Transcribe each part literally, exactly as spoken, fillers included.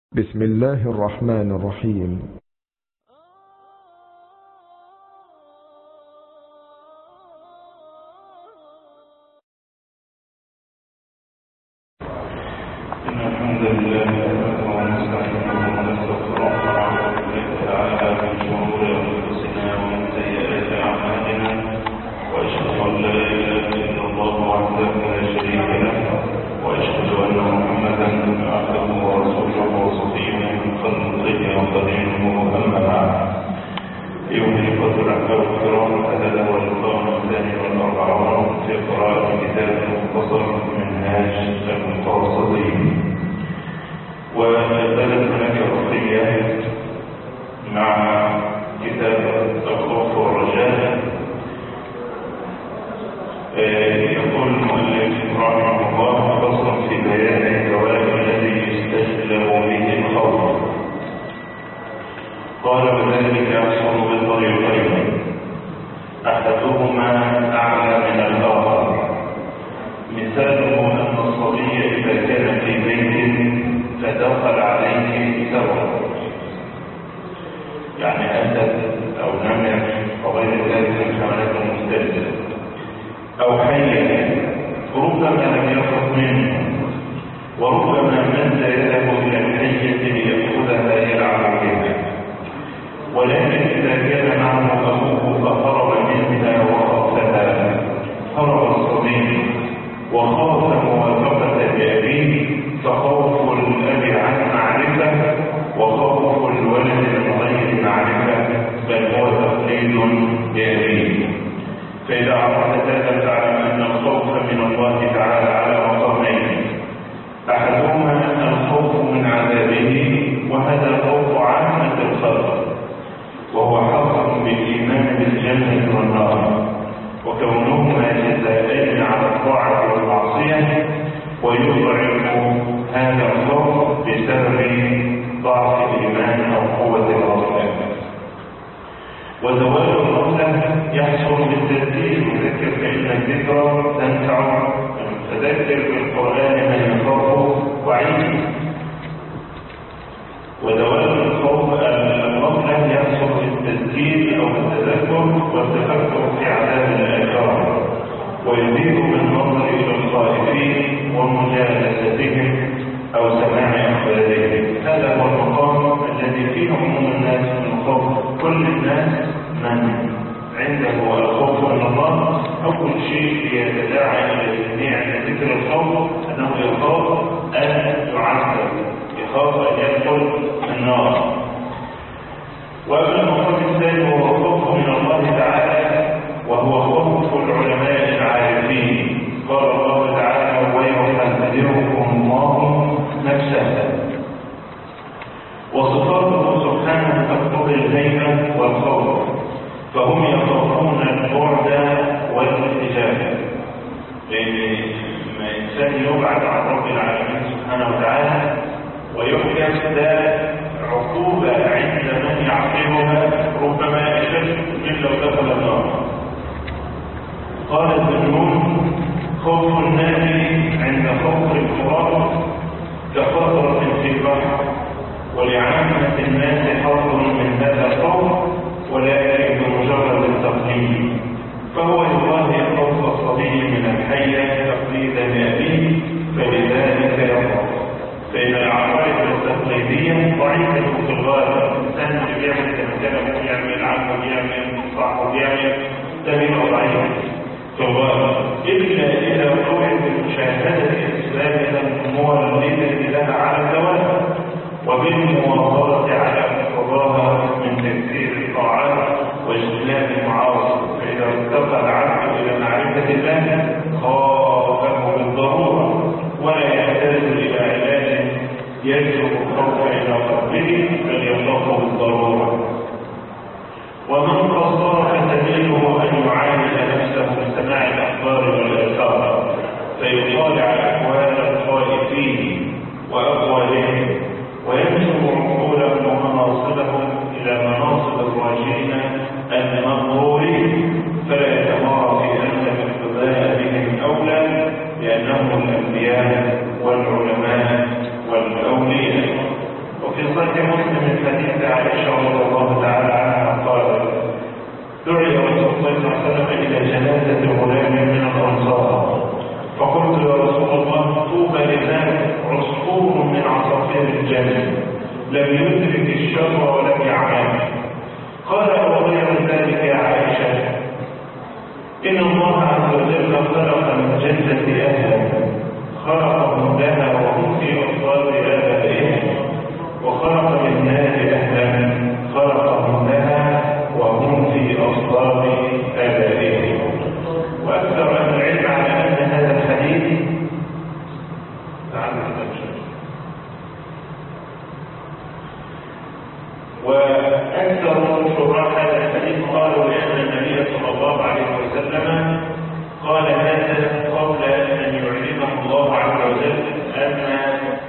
بسم الله الرحمن الرحيم. إن الحمد لله نحمده ونستعينه ونستغفره ونعوذ بالله تعالى من شرور أنفسنا ومن سيئات أعمالنا، وأشهد أن لا إله إلا الله وحده لا شريك له، وأشهد أن محمدا عبده ورسوله وصفيه من خلقه وخليله، أما بعد. أيها الإخوة الأحباب الكرام، هذا هو اللقاء الثاني والأربعون في قراءة كتاب مختصر منهاج المتوسطين، وما زالت هناك بقية مع كتاب الخوف والرجاء. يقول المؤلف رحمه الله: فصل في بيان الدواء الذي يستجلب به الخوف. قال: وذلك يحصل بطريقين، احدهما اعلى من الاخر. مثاله ان الصبي اذا كان في بيت فدخل عليه سوء، يعني اسد او نمر وغير ذلك من حملات المستأجر، او حية، ربما لم يخف منه، وربما مد يده الى الحية ليأخذها يلعب بها. ولكن إذا كان معه أخوه فهرب منها وخافها، هرب الصبي وخاف موافقة لأبيه، فخوف الأب عن معرفة وخوف الولد من غير معرفة، بل هو تقليد لأبيه. فإذا عرفت هذا فاعلم أن الخوف من الله تعالى على مقامين: أحدهما الخوف من عذابه، وهذا خوف عامة الخلق، وهو حق بالإيمان بالجنة والنار، وكونهما جزائين على الطاعة والمعصية، ويضعف هذا الخوف بسبب ضعف الإيمان أو قوة الغفلة. وزوال الغفلة يحصل بالتذكير، وذكر فإن الذكرى تنفع، فذكر بالقرآن من يخاف وعيد. وزوال الخوف الغفلة يحصل بالتذكير أو التذكر والتفكر في عذاب الآخرة، ويزيد بالنظر إلى الخائفين ومجالستهم أو سماع أخبارهم. هذا هو المقام الذي فيه عموم الناس من الخوف. كل الناس من عنده الخوف من الله أول شيء يتداعى إلى الجميع عند ذكر الخوف أنه يخاف أن يعذب، يخاف أن يدخل النار. وأما المقام الثاني وهو الخوف من الله تعالى، وهو خوف العلماء العارفين. قال الله تعالى: ويحذركم الله نفسه. وصفاته سبحانه تقتضي الهيبة والخوف، فهم يخافون البعد والاتجاه، لأن لما إنسان يبعد عن رب العالمين سبحانه وتعالى ويحكم ده عقوبة عند من يعقلها ربما أشد من لو دخل النار. قال الذنون: خوف النار عند خوف الفرات كقطرة في البحر، ولعامة الناس حظ من هذا الخوف، ولكن بمجرد التقليد، فهو يضاهي خوف الصبي من الحية تقليدا لأبيه، فلذلك يخاف. فإن العقائد التقليدية ضعيفة في الغالب. الإنسان اللي بيعمل تمثيله بيعمل عمه بيعمل صاحبه بيعمل ده بيبقى ضعيف في الغالب، إلا إذا قويت بمشاهدة الإسلام المولدة لها على الدوام، وبالمواظبة على مقتضاها من تكثير الطاعات واجتناب المعاصي. فإذا ارتقى العبد إلى معرفة الله خافه بالضرورة، ولا يحتاج إلى علاج يجلب الخوف إلى قلبه، بل يخافه بالضرورة. ومن قصر فسبيله أن يعالج نفسه بسماع الأخبار والآثار، فيطالع أحوال الخائفين وأقوالهم، وينشر عقولهم ومناصبهم إلى مناصب الراجين المغرورين، فلا يتمارى في أن الاقتداء بهم أولى، لأنهم الأنبياء والعلماء والأولياء. عائشة رضي الله تعالى عنها قالت: دعي رسول الله صلى الله عليه وسلم إلى جنازة غلام من الأنصار، فقلت: يا رسول الله، طوبى لذلك، عصفور من عصافير الجنة لم يدرك الشر ولم يعمل. قال: وغير ذلك يا عائشة، إن الله عز وجل خلق من جنة أهلا، خلقهم لها وهم في أصلاب آبائهم، وخلق من نار أهلا، خلقهم لها وهم في أصلاب آبائهم. وأكثر أهل العلم على أن هذا الحديث وأكثر شراح هذا الحديث قالوا لأن النبي صلى الله عليه وسلم قال هذا قبل أن يعلمه الله عز وجل أن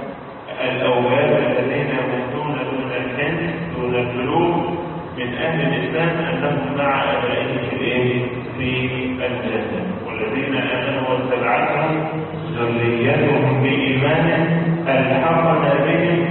الأولاد الذين يموتون دون السن دون البلوغ من أهل الإسلام أنهم مع أبائهم في في الجنة، والذين آمنوا واتبعتهم ذريتهم بإيمان ألحقنا بهم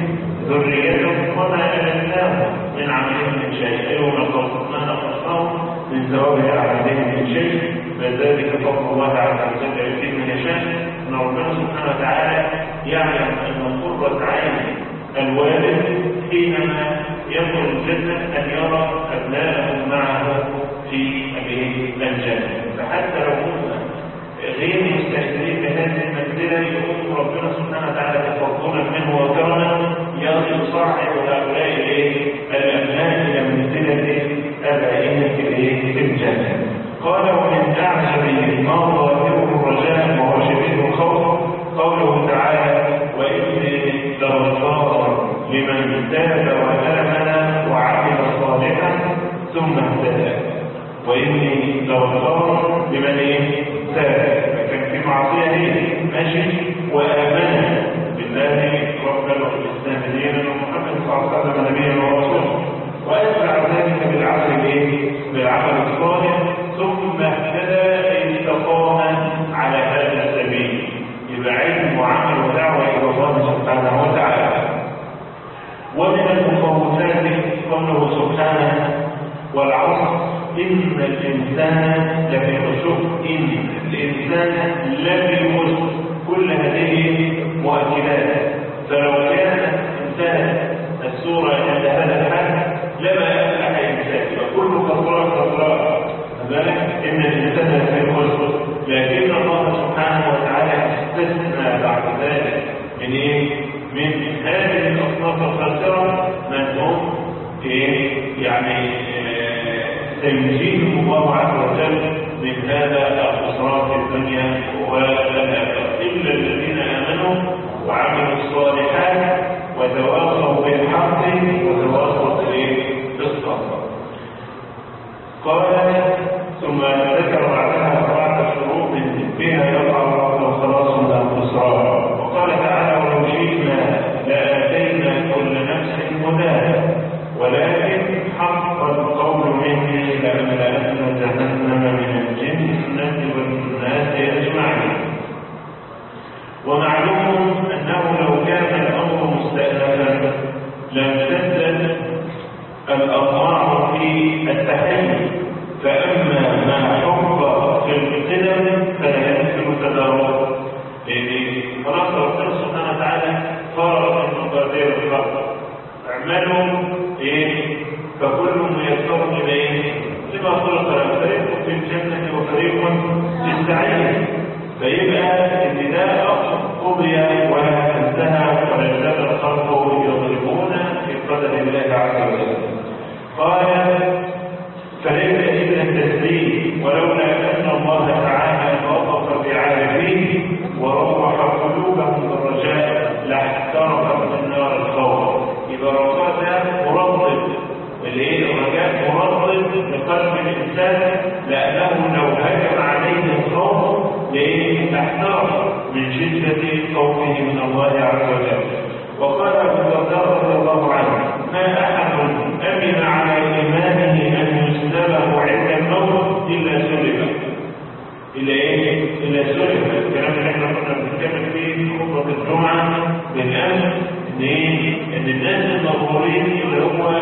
ذريتهم وما ألتناهم من عملهم من شيء، أي ما نقصهم من ثواب أعمالهم من شيء، فذلك فضل الله عز وجل يؤتيه من يشاء. أن ربنا سبحانه وتعالى يعلم أن قرة عين الوالد حينما يدخل الجنة أن يرى أبناءه معه في الجنة، فحتى لو كنا غير مستأثرين بهذه المنزلة يقوم ربنا سبحانه وتعالى تفضلا منه وكرما يصعد هؤلاء الأبناء إلى منزلة أبائهم في الجنة. قال: ومن أعجب ما ظاهره الرجاء وهو شبيه الخوف قوله تعالى: وإني لغفار لمن تاب وآمن وعمل صالحا ثم اهتدى. وإني لغفار لمن تاب، فكان في معصية ليه ماشي وآمن بالله ربا وبالإسلام دينا ومحمد صلى الله عليه وسلم نبيا ورسولا، وأتبع ذلك بالعمل بالعمل الصالح ثم اهتدى استقام على هذا السبيل. يبقى علم وعمل ودعوة إلى الله سبحانه وتعالى. ومن المخوفات قوله سبحانه: والعصر إن الإنسان لفي خسر. إن الإنسان لفي خسر، كل هذه مؤكدات، فلو كانت انتهت السورة عند هذا الحد لما أفلح الإنسان، وكل خسران خسران، ذلك إن الإنسان لفي خسر. لكن الله سبحانه وتعالى استثنى بعد ذلك من إيه؟ من هذه الأصناف الخاسرة من هم إيه؟ يعني سيجيبهم الله عز وجل من هذا الخسران في الدنيا والآخرة، إلا الذين آمنوا وعملوا الصالحات وتواصوا بالحق وتواصوا بالصبر. قال: ثم ذكر بعدها أربعة شروط بها يقع الخلاص من الخسران. وقال تعالى: ولو شئنا لآتينا كل نفس هداها ولكن حق القول مني لأملأن جهنم من الجنة والناس أجمعين. ومعلوم أنه لو كان الأمر مستأنفا لامتدت الأطماع في التحيي، فأما ما حب في القدم فلا يمكن تداركه، لأن خلاص ربنا سبحانه وتعالى فرض من مقادير الخلق اعملوا ايه فكل ميسر الى ايه لما خلق له، فريق في الجنة وفريق في السعير. فيبقى النداء قضي وانتهى ولا زال الخلق يضربون في قدر الله عز وجل. قال: فليس إلا التسليم، ولولا أن الله تعالى لطف بعارفيه وروح قلوبهم بالرجاء لاحترقت النار الخوف. إذا رفعت مرضد الايه الرجاء مرضد لقلب الإنسان، لأنه لو هجم عليه الخوف لاحترق من شدة خوفه من الله عز وجل. وقال أبو الدرداء رضي الله عنه: ما أحد أمن على إيمانه أن يسلبه عند الموت إلا سلبه. إلا إيه؟ إلا سلبه. الكلام اللي احنا كنا بنتكلم فيه في خطبة الجمعة بالأمس إن إيه؟ إن الناس المغرورين اللي هو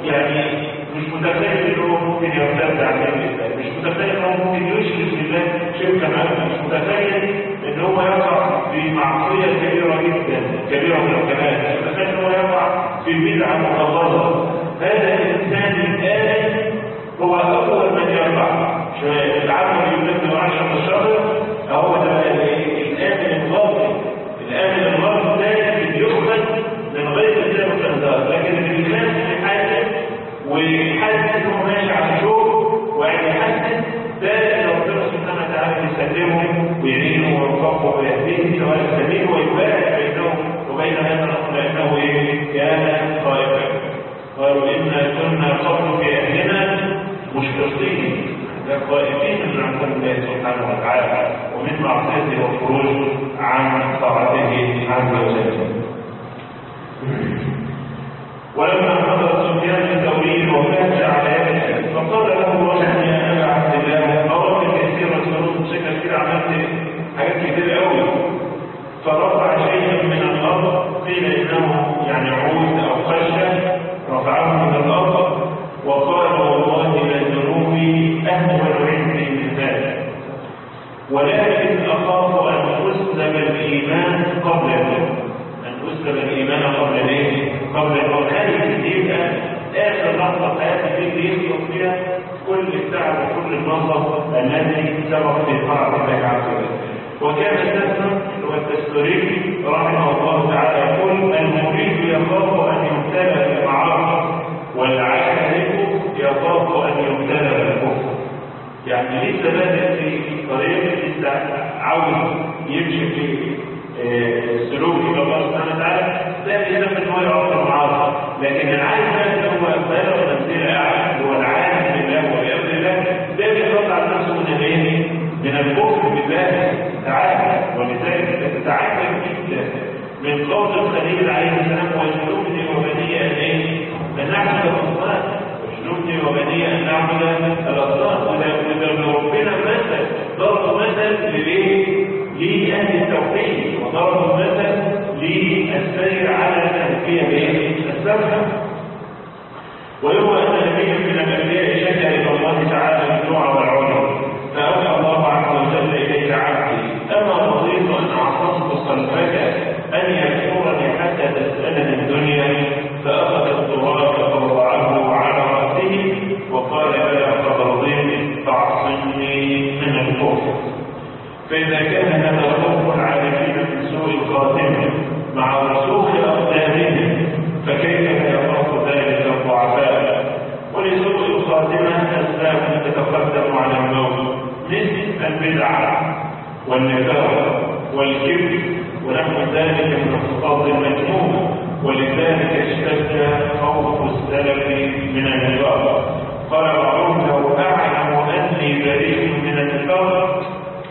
يعني مش متخيل انه ممكن يرتد عن الاسلام، مش متخيل انه ممكن يشرك بالله شركا معه، مش متخيل ان هو يقع في معصيه كبيره جدا كبيره من الكبائر، مش متخيل ان هو يقع في بدعه مغلظه. هذا الانسان الآن هو اول من يقع العمل يبدو عشر الشهر، هو ده الامن الغربي. الامن الغربي ده اللي بيخرج من غير كده الانذار، لكن الانسان اللي حاسس وحاسس انه ماشي على الشوق ويحسس ده ربنا سبحانه وتعالى يسلمه ويعينه ويوفقه ويهديه سواء السبيل ويبارك بينه وبين هذا الامر لانه ايه؟ كان خائفا. قالوا انا كنا قبل في اهلنا مشفقين، خائفين من عذاب الله سبحانه وتعالى ومن معصيته والخروج عن طاعته عز وجل. ولما حضر سفيان الثوري وفاز على يده فقال له رجل يا ابا عبد الله اراك كثير السرور بشكل كثير عملت حاجات كتير قوي، فرفع شيئا من الارض قيل انه يعني عود او خشب رفعه من الارض وقال والله لذنوبي اهون عندي من ذلك ولكن اخاف ان اسلب الايمان قبل ذلك، ان اسلب الايمان قبل ذلك قبل هذه يبقى اخر لحظه حياتي دي يخلق فيها كل التعب وكل النصب الذي سبق في طاعه الله عز وجل. وكان السلف اللي هو الدستوري رحمه الله تعالى يقول المريد يخاف ان يبتلى بالمعاصي والعالم يخاف ان يبتلى بالكفر. يعني لسه بادئ في طريق لسه عاوز يمشي في السلوك الى الله سبحانه وتعالى، ده يلزم ان هو يعرف المعاصي، لكن العالم اللي هو بلغ منزله اعلى اللي هو العالم بالله وبامر الله ده بيطلع نفسه من الايه؟ من الكفر بالله تعالى. ولذلك تتعجب جدا من قول الخليل عليه السلام واجنبني وبني ان ايه؟ ان نعبد الاصنام، واجنبني وبني ان نعبد الاصنام. وده ربنا مثل ضرب مثل للايه؟ لأهل التوحيد، وضرب مثل للسير على تنفيذ السبب. ويروى أن نبيا من الأنبياء شكا إلى الله تعالى الجوع والعجب فأوحى الله عز وجل إليك عبدي أما رضيت أن أعتصت صلبك أن يكفرني حتى تسألني الدنيا، فأخذ التراب فوضعه على رأسه وقال بلى قد رضيت فاعصمني من الكفر. فإذا كان هذا خوف العالمين من سوء الخاتمة مع رسوخ أقدامهم فكيف يخاف ذلك الضعفاء؟ ولسوء الخاتمة أسباب تتقدم على الموت مثل البدعة والنفاق والكبر ونحو ذلك من الصفات المذمومة، ولذلك اشتد خوف السلف من النفاق. قال بعضهم لو أعلم أني بريء من النفاق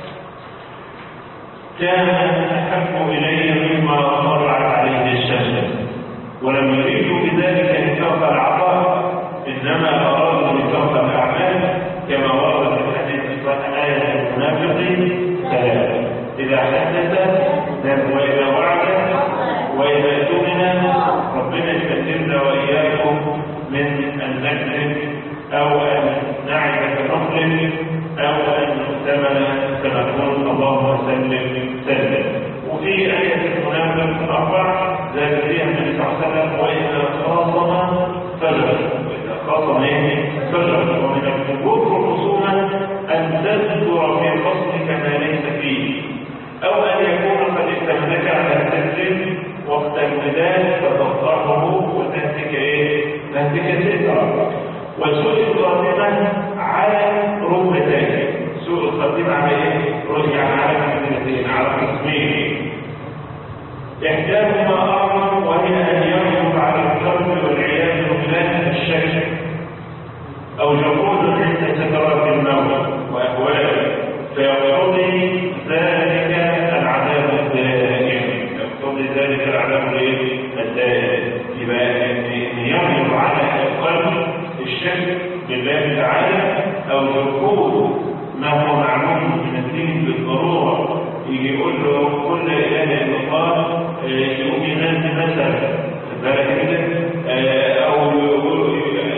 كان أحب إلي مما طلعت عليه الشمس. ولم يريدوا بذلك نفاق العطاء، إنما أرادوا نفاق الأعمال كما ورد في الحديث الصحيح آية المنافقين ثلاثة: إذا حدث وإذا وعد وإذا اؤتمن. ربنا يسلمنا وإياكم من أن نكذب أو أن نعد كنخلف أو أن نؤتمن فنقول اللهم سلم سلم. وفي آية المنافق الأربع ذات فيها النبي صلى الله عليه وسلم وإذا خاصم فجر، وإذا خاصم إيه؟ فجر. ومن الكفر الخصومة أن تذكر في خصمك ما ليس فيه، أو أن يكون قد استملك على التسليم وقت الوداد فتطرحه وتهتك إيه؟ تهتك سترة. وسوء الخاتمة على ركبتين. سوء الخاتمة على ايه؟ رجع على ركبتين، على قسمين. احداهما اعظم وهي ان يغلب على القلب والعياذ بالله الشك او جحود عند سكرات الموت واهواله، فيقتضي ذلك العذاب الدائم. يقتضي ذلك العذاب الدائم. يبقى ان يغلب على القلب الشك بالله تعالى او جحود ما هو معلوم من الدين بالضروره، يجي يقول له كل اله الا الله يؤمنان مثلا بالك كده، او يقول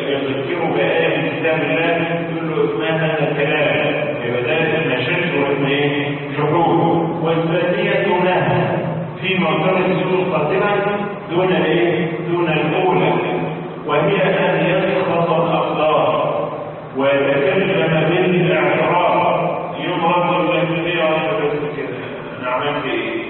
دون الأولى، وهي أن يسخط الأقدار ويتكلم بالاعتراف. يوم رب الأنبياء بس كده أنا عملت إيه؟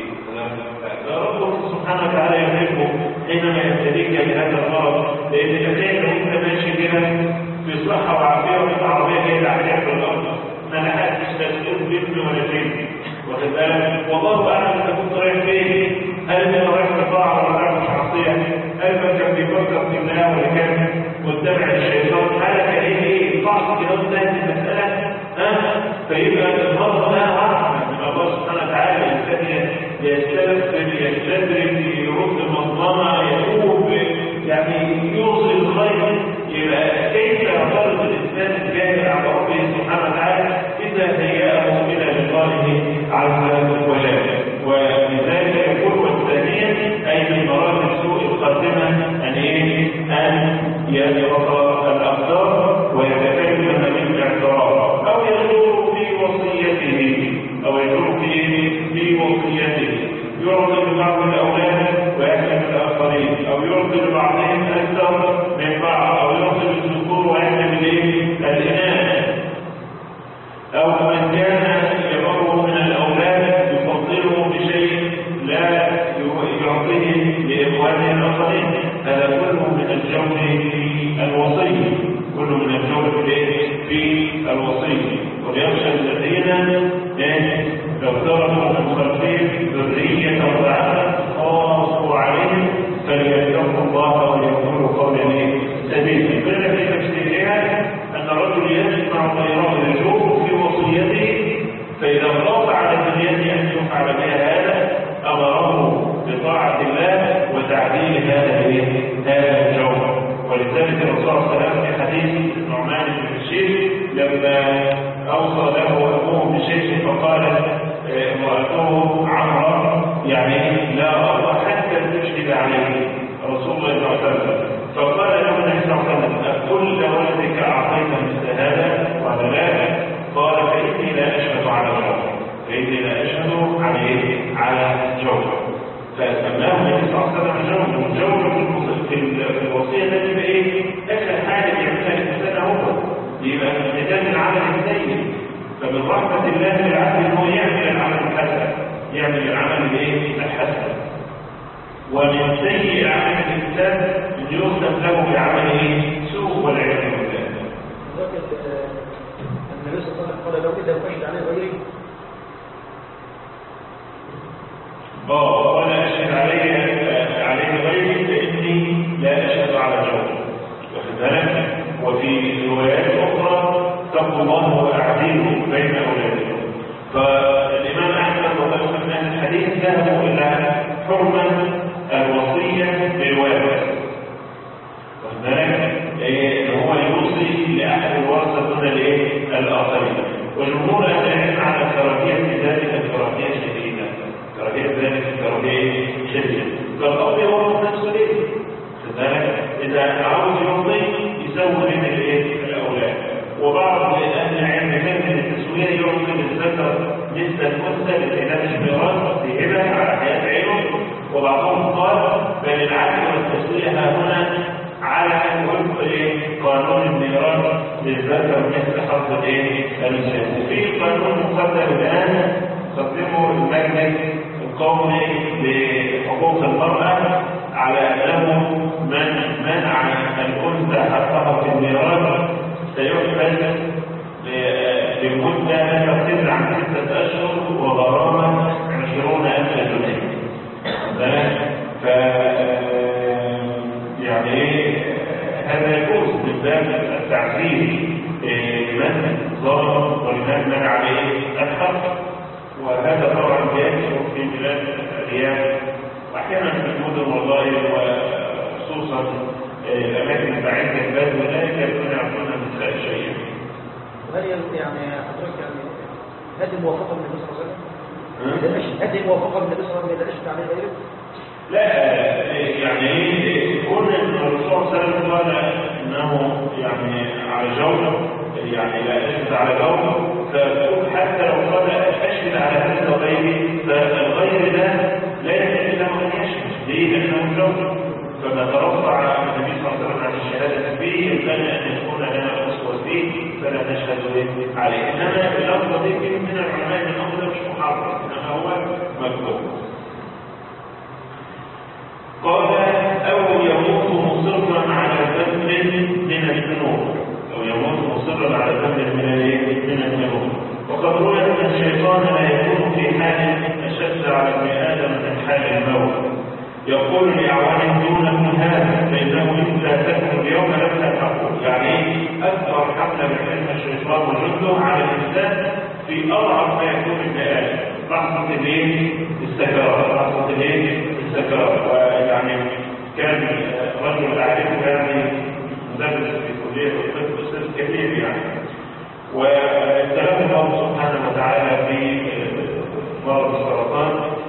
ربك سبحانه وتعالى يحبه حينما يبتليك بهذا المرض، لأن تخيل وأنت ماشي كده في صحة وعافية وفي العربية جاية على جنب الأرض، ما لحقتش تسأل بابن ولا فين، واخد بالك؟ والله أعلم أنت كنت رايح فين؟ هل أنت رايح لطاعة ولا رايح معصية؟ هل كان بيفكر في الله ولا كان متبع الشيطان؟ حالك إيه؟ بعض كده انتهت المسألة، ها؟ فيبقى المرض ده رحمة من الله سبحانه وتعالى. الإنسان يستلف يستدرك يرد المظلمة يتوب يعني يوصل الخير. يبقى كيف يعترض الإنسان الجاهل على ربه سبحانه وتعالى إذا هيأه إلى لقائه عز وجل؟ ولذلك يقول والثانية أي من مراتب سوء الخاتمة أن إيه؟ أن يترك الأقدار ويتكلم بالاعتراف، أو يدور في وصيته أو يدور في في وصيته، يعطي لبعض الأولاد ويحكم الآخرين، أو يعطي لبعضهم أكثر من بعض، أو يعطي للذكور ويحكم الإناث، أو من كان يمر من الأولاد يفضله بشيء لا يعطيه لإخوانه الآخرين. هذا كله من الجور في الوصية، كله من الجور في الوصية. وليخشى الذين لو تركوا من خلفهم ذرية ضعافا خافوا عليهم فليتقوا الله ويقولوا قولا سديدا. قيل في تفسيرها أن الرجل يجمع غيره يجوب في وصيته، فإذا خاف على دنيته أن يفعل بها هذا أمره بطاعة الله وتعديل هذا هذا الجور. ولذلك الرسول صلى الله عليه وسلم في حديث النعمان بن بشير لما أوصى له أبوه بشيء فقالت امرأته عمرة يعني لا أرضى حتى تشهد عليه رسول الله صلى الله عليه وسلم. فقال له النبي صلى الله عليه وسلم أكل ولدك أعطيت مثل هذا؟ قال لا. قال فإني لا أشهد على جور، فإني لا أشهد عليه على جور. فسماه النبي صلى الله عليه وسلم جور. والجور في الوصية ده يبقى إيه؟ آخر حاجة يعملها الإنسان هو يبقى من العمل السيء. فمن رحمة الله بالعبد هو يعمل العمل الحسن، يعمل العمل الايه؟ الحسن. ومن سيء عمل الإنسان أن يختم له بعمله سوء والعياذ بالله. النبي صلى الله عليه وسلم قال لو إذا أشهد عليه غيري اه وأنا أشهد عليه عليه غيري فإني لا أشهد على جور. واخد بالك؟ وفي روايات أخرى اتقوا الله وأعدلوا بين أولادكم. فالإمام أحمد وغيره من أهل الحديث ذهبوا إلى حرمة الوصية بالوارث. واخد بالك؟ إن هو يوصي لأحد الورثة دون الآخرين. والجمهور أهل العلم على كراهية ذلك كراهية شديدة، كراهية ذلك كراهية شديدة. فالأب هو نفسه ليه؟ واخد بالك؟ إذا عاوز يوصي يسوي بين الأولاد. وبعض أهل العلم من التسوية يعطي للذكر مثل الأنثى لإناث الميراث في هبة على حياة عينه. وبعضهم قال بل العدل والتسوية ها هنا على وفق قانون الميراث للذكر مثل حظ الأنثى. وفي قانون مقدم الآن قدمه المجلس القومي لحقوق المرأة على أنه من منع الأنثى حقها في الميراث سيحبس لمدة لا تقل عن ستة أشهر وغرامة عشرون ألف جنيه. ف يعني هذا يجوز من باب التعزيز لمن ظلم ولمن منع عليه الحق. وهذا طبعا ينشر في بلاد الأرياف وأحيانا في المدن والله، وخصوصا الأماكن البعيدة البلد وذلك يكون يعطون النساء شيئا. هل يعني حضرتك يعني هذه موافقة من النبي صلى الله عليه وسلم؟ هذه موافقة من النبي صلى الله عليه وسلم إذا أشهد عليه غيره؟ لا يعني كون ان الرسول صلى الله عليه وسلم قال انه يعني على جور يعني لا اشهد على جور، فقل حتى لو قال اشهد على هذا غيري فالغير ده لا يحتاج له ان يشهد. ليه؟ لانه جور. فما ترفض لنا أن يكون لنا أسوة فيه فلا نشهد عليه. إنما اللفظة دي من العلماء الأمر مش محرم، إنما هو مكروه. قال أو يموت مصرا على ذنب من الذنوب، أو يموت مصرا على ذنب من الذنوب. وقد روي أن الشيطان لا يكون في حال أشد على ابن آدم من حال الموت، يقول لأعوانه دونكم هذا فإنه إن لا تكن اليوم لم تلحقوا. يعني أكثر حملة بحلم الشيطان وجنده على الإنسان في أضعف ما يكون ابن آدم، لحظة الايه؟ السكرات، لحظة الايه؟ السكرات. ويعني كان رجل أعرفه يعني مدرس في كلية الطب، أستاذ كبير يعني، وابتلاه الله سبحانه وتعالى في مرض السرطان،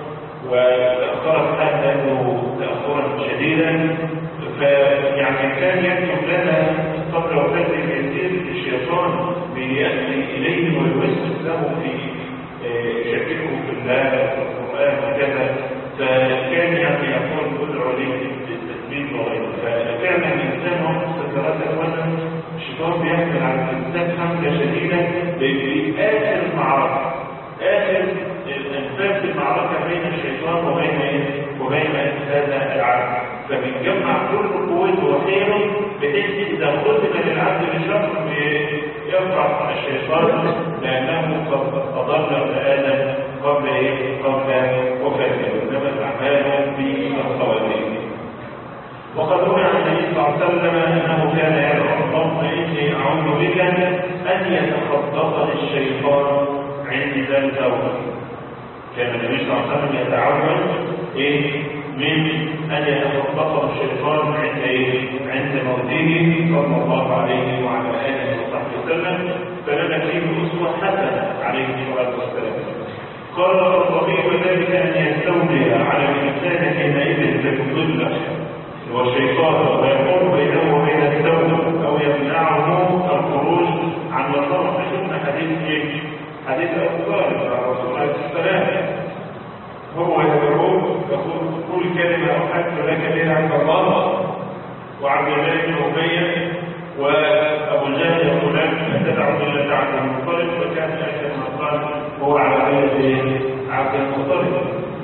وتأخرت حالته تأخرا شديدا. فيعني كان يكتب لنا قبل وفاته كثير الشيطان بيأتي إليه ويوسوس له في شكله في الله والقرآن وكذا، فكان يعني يقول ادعو لي بالتثبيت وغيره. فكان الإنسان وقت سكرات الوزن الشيطان بيحمل على الإنسان حملة شديدة في آخر المعركة، آخر الأنفاس المعركة بين الشيطان وبين وبين هذا العبد، فبيجمع كل قوته وخيره بحيث إذا قدم للعبد بشر يفرح الشيطان لأنه قد أضل ابن آدم قبل قبل وفاته، إنما الأعمال بالخواتيم. وقد روي عن النبي صلى الله عليه وسلم أنه كان يدعو اللهم إني أعوذ بك أن يتخطفني الشيطان عند ذا التوبة. كان النبي صلى الله عليه وسلم يتعوذ إيه من أن يتخطفه الشيطان عند إيه؟ عند موته صلى الله عليه وعلى آله وصحبه وسلم، فلنا فيه أسوة حسنة عليه الصلاة والسلام. قال الطبيب وذلك أن يستولي على الإنسان حينئذ فيضله والشيطان ويقول بينه وبين التوبة أو يمنعه الخروج عن مصرف. شفنا حديث إيه؟ حديث أبو طالب على رسول الله صلى الله عليه وسلم، هو يدعوه يقول قل كلمة أحد لك بها عند الله، وعبد الله بن أبي وأبو جهل يقولان تدعو إلا عبد المطلب، فكان آخر ما قال هو على بيت عبد المطلب.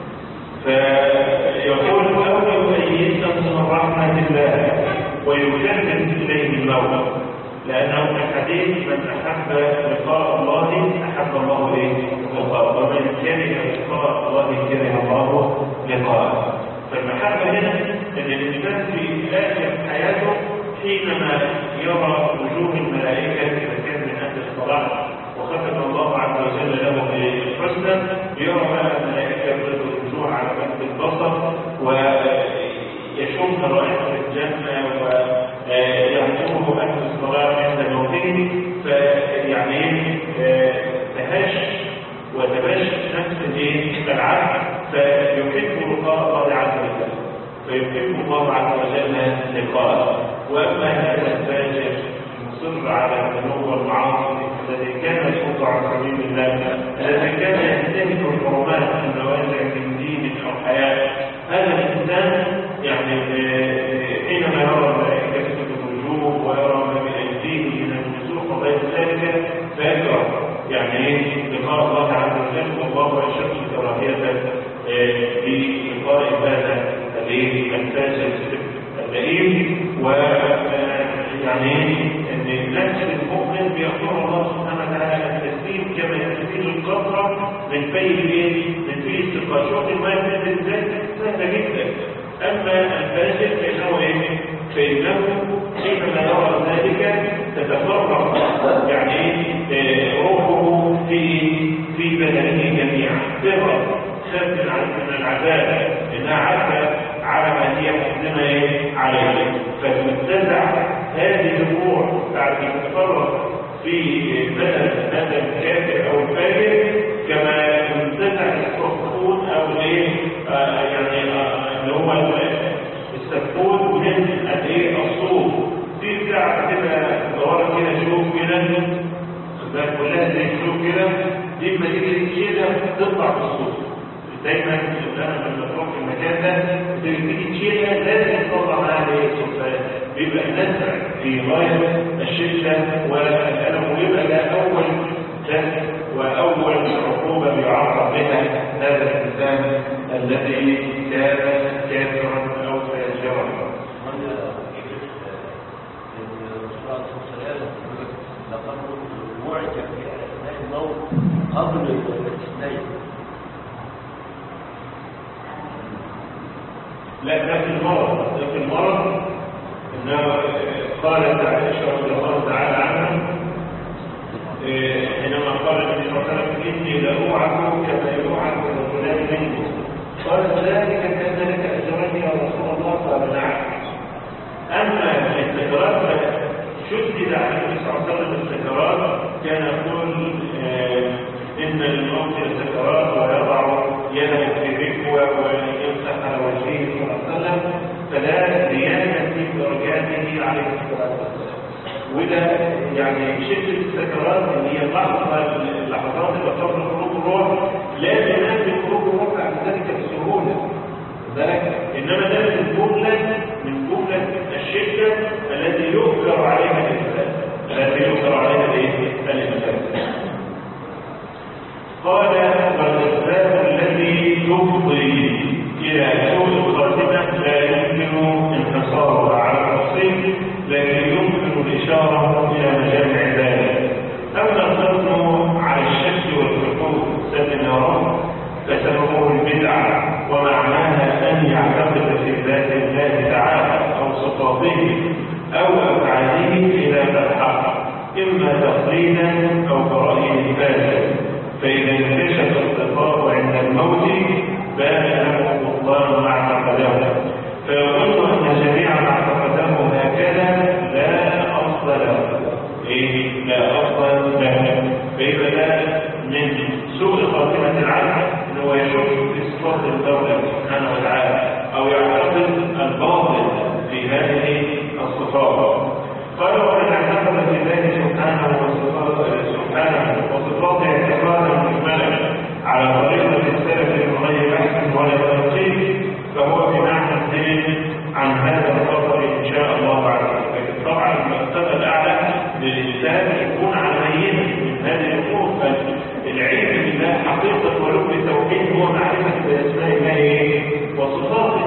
فيقول أو يؤيسه من رحمة الله ويكلم إليه الموت، لأنه في الحديث من أحب لقاء الله أحب الله إيه؟ لقاء، ومن كره لقاء الله كره الله لقاء. فالمحبة هنا أن الإنسان في آخر حياته حينما يرى وجوه الملائكة إذا كان من أهل الصلاة وختم الله عز وجل له بالحسنى، يرى الملائكة بالرجوع على مد البصر ويشم رائحة الجنة ويحضره أهل الصلاة عند موته، فيعني تهش وتبش نفس العبد فيحب لقاء الله عز وجل، فيحب الله عز وجل لقاءه. وأما هذا الفاجر المصر على الذنوب والمعاصي الذي كان يصد عن سبيل الله، الذي كان ينتهك الحرمات النوازع من دين أو حياة، هذا الإنسان يعني حينما يرى الملائكة في الوجوه ويرى ما بأيديه من النسوق وغير ذلك فيكره يعني لقاء الله عز وجل، والله يشد كراهية بلقاء هذا الفاجر اللئيم. ويعني ان نفس المؤمن بيأمر الله سبحانه وتعالى التسليم كما يستسيل القطرة من في من في استقاشات الماء من ذلك سهلة جدا. اما الفاجر فانه ايه؟ فانه حينما يرى ذلك تتفرق يعني روحه في في بدنه جميعا، تهرب خاف من العذاب انها عارفه على ما هي مقدمه عليه، فتنتزع هذه الروح بعد ما تتفرق في بدن هذا الكافر او الفاجر كما ينتزع السكون او الايه آه يعني آه اللي هو السكون من الايه الصوت في ساعه كده دوره كده شوف كده ده كلها زي شوف كده دي لما تيجي كده تطلع بالصوت. دايما الانسان لما تروح في المكان ده تيجي تشيلها لازم تطلع معاها ايه؟ ويبقى نزع في غاية الشدة والألم، ويبقى ده أول درس وأول عقوبة بيعاقب بها هذا الإنسان الذي كان كافرا أو فاجرا. لقد وعد في أثناء الموت قبل الاثنين. لا ده في المرض، ده في المرض إنما قالت عائشة رضي الله تعالى عنها حينما قال النبي صلى الله عليه وسلم إني لأوعك كما يوعك الغلام منه، قال ذلك كان لك أجران يا رسول الله؟ قال نعم. أما السكرات شدد على النبي صلى الله عليه وسلم السكرات، كان يقول إن للموت سكرات ويضع يده في ركوة ويمسح على وجهه صلى الله عليه وسلم، فلا زيادة في درجاته عليه الصلاة والسلام. وده يعني شدة السكرات اللي هي اللحظة اللحظات اللي قبل خروج الروح لا ينافي خروج الروح بعد ذلك بسهولة، ذلك إنما ده من جملة من جملة الشدة التي يؤثر عليها الإنسان التي يؤثر عليها الإنسان. قال والأسباب التي تفضي إلى سوء الخاتمة لا يمكن انحصارها على التفصيل، لكن يمكن الإشارة إلى مجامع ذلك. أما الظن على الشك والحقوق سبب نارا فسببه البدعة، ومعناها أن يعتقد في ذات الله تعالى أو صفاته أو أفعاله إلى الحق، إما تقليدا أو برأي فاسد، فإذا انكشف الصفات عند الموت بان له بطلان ما اعتقده، فيظن أن جميع ما اعتقده هكذا لا أصل له. إيه؟ لا أصل له. فإذا لا من سوء خاتمة العبد أنه يشك في صفات الدولة سبحانه وتعالى أو يعتقد الباطل في هذه الصفات. قال ومن اعتقد في الله سبحانه سبحانه وصفاته اعتقادا مجملا على طريقة السلف من غير بحث ولا تنقيح فهو بمعنى الدين عن هذا الخطر إن شاء الله عليه. لكن طبعا المقتضى الأعلى للإنسان يكون على بينة من هذه الأمور، فالعلم بالله حقيقة ولب التوحيد هو معرفة بأسماء الله وصفاته،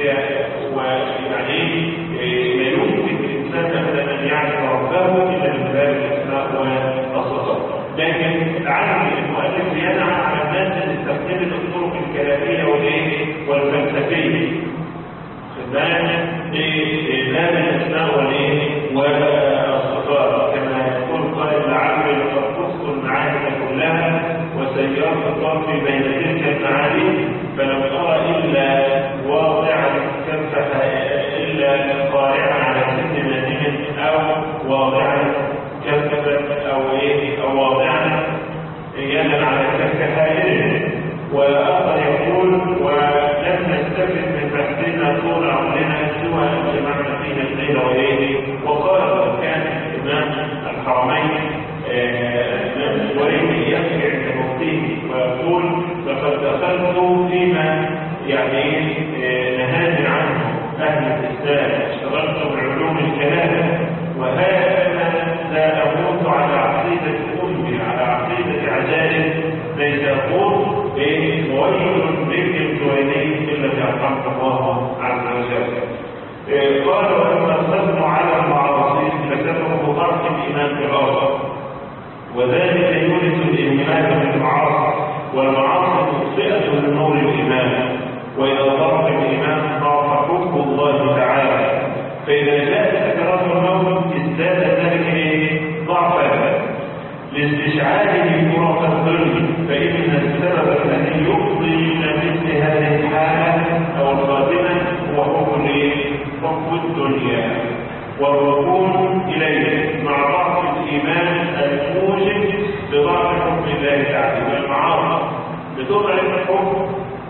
ويعني لا يمكن الإنسان أبدا أن يعرف ربه إلا من باب الأسماء والصفات. لكن العالم المؤلف ينعى على الناس أن تستخدم الطرق الكلامية والفلسفية خدمات لإعلام الأسماء والصفات، كما يقول قائل لعل قد تخص المعاني كلها وسيرت الطرف بين تلك المعاني فلم أرى إلا واضعا كفها إلا قارعا على سن نادم أو واضعا كفة أو إيه أو واضعا يدا على كف حائل. وآخر يقول ولم نستفد من بحثنا طول عمرنا سوى أن جمعنا فينا الليل والليل. وقال كان الإمام الحرمين الإمام الزهري يحكي عند موته ويقول لقد دخلت فيما يعني نهاني عنه أهل الإسلام، اشتغلت بعلوم الكلام، وهذا لا أموت على عقيدة أمي على عقيدة عجائب ليس يقول ويل بك الزهري الذي أقامك الله عز وجل. قال وأما الصبر على المعاصي فسببه ضعف الإيمان في الأرض، وذلك يورث الإيمان بالمعاصي، والمعاصي مخطئة لنور الإيمان، وإذا ضعف الإيمان ضعف حب الله تعالى، فإذا جاء سكرات الموت ازداد ذلك ضعفا لاستشعاره فرص الظلم، فإن السبب الذي يفضي إلى مثل هذه الحالة أو الخاتمة هو حب حب الدنيا والركون إليه مع ضعف الإيمان الموجب بضعف حب الله تعالى. والمعاصي بتضعف الحب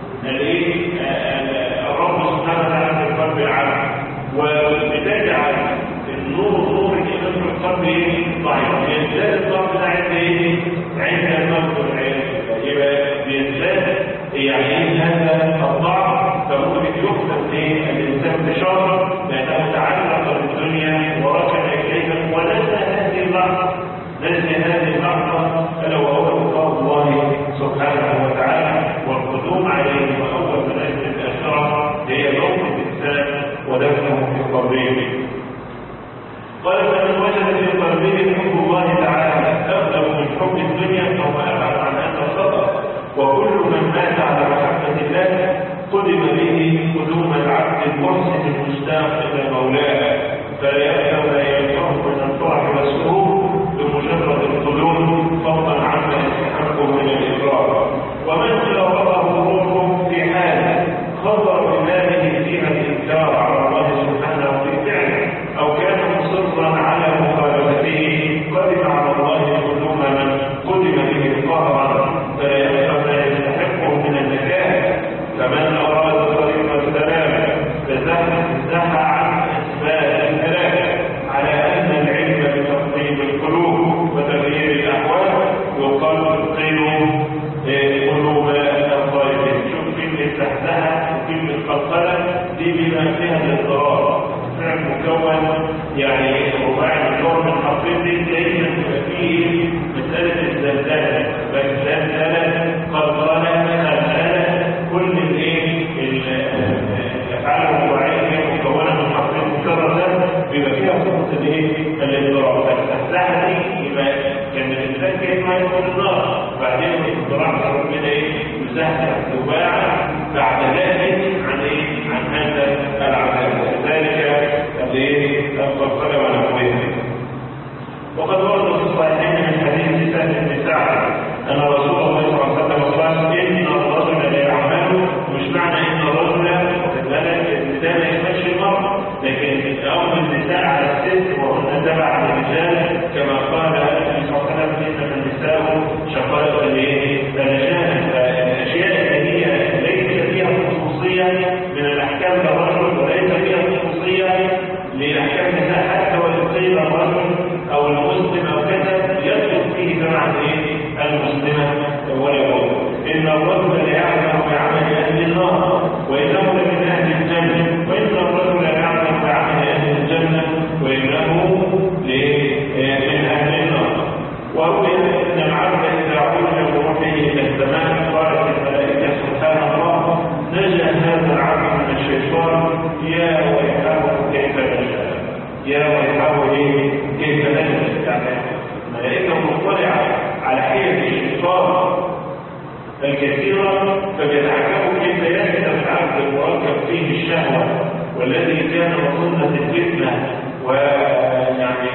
الرب سبحانه وتعالى في قلب العبد، وبتجعل النور نور الإيمان في القلب ضعيف، يزداد الضعف ده عند ايه؟ عند الموت والعياذ بالله. يبقى بيزداد يعني هذا الضعف فممكن يخطئ الإنسان بشر لأنه تعلق بالدنيا وجد في قلبه حب الله تعالى أغلب من حب الدنيا فهو أبعد عن هذا الخطأ. وكل من مات على محبة الله قدم به قدوم العبد المحسن المشتاق إلى مولاه، فلا يخشى ما ينفعه من الفرح والسرور بمجرد القدوم فضلا عما يستحقه من الإكرام. ومن جاوبه روحه في حال خطر بماله فيها الإنكار على الله سبحانه في فعله أو كان مصرا على مخالفته قدم على الله قدوم من قدم به قهرا، فلا يخشى ما يستحقه من النجاة. فمن أراد طريق السلام فزحزح عن أسباب الهلاك على أن العلم بتقديم القلوب وتغيير الأحوال يقلقل قلوب الطالبين. شوف كلمة زحزحة وكلمة قلقلة دي بما فيها الاضطراب، فعل مكون يعني رباعي مكون من حرفين دي دايما تبقى فيه مسألة الزلزال، فالزلزال قلقلة خلقلة كل الايه الافعال الرباعيه مكونه من حرفين مكرره بيبقى فيها صفه الايه الاضطراب. فالزحزحه دي يبقى كان الانسان كيف ما يدخل النار، وبعدين الاضطراب صار كده ايه يزحزح رباعا بعد ذلك عن ايه عن هذا العذاب، ذلك الايه القلقله ونحوها. وقد ورد في الصحيحين من حديث سهل بن سعد ان رسول الله صلى الله عليه وسلم قال ان الرجل لا يعمل، مش معنى ان الرجل الانسان ما يشملش المرء، لكن اول النساء على الست وهن تبع الرجال كما قال النبي صلى الله عليه وسلم ان النساء شقائق الرجال. فالاشياء اللي هي ليس فيها خصوصيه من الاحكام للرجل وليس فيها خصوصيه لاحكام النساء حتى وان قيل الرجل او المسلم او كذا يدخل فيه جماعه ايه المسلمه ويقول ان الرجل لا يعمل بعمل اهل النار وانه لمن اهل الجنه، وان الرجل لا يعمل بعمل اهل الجنه وانه من اهل النار. وروي ان العبد اذا عرج بروحه الى السماء قالت الملائكه سبحان الله نجا هذا العبد من الشيطان، يا ويحاول كيف نجا، يا ويحاول كيف نجا. يعني الملائكه مطلعه على حيل الشيطان الكثيرة فبيتعجبوا كيف يهدم العبد المركب فيه الشهوة والذي كان مظنة الفتنة ويعني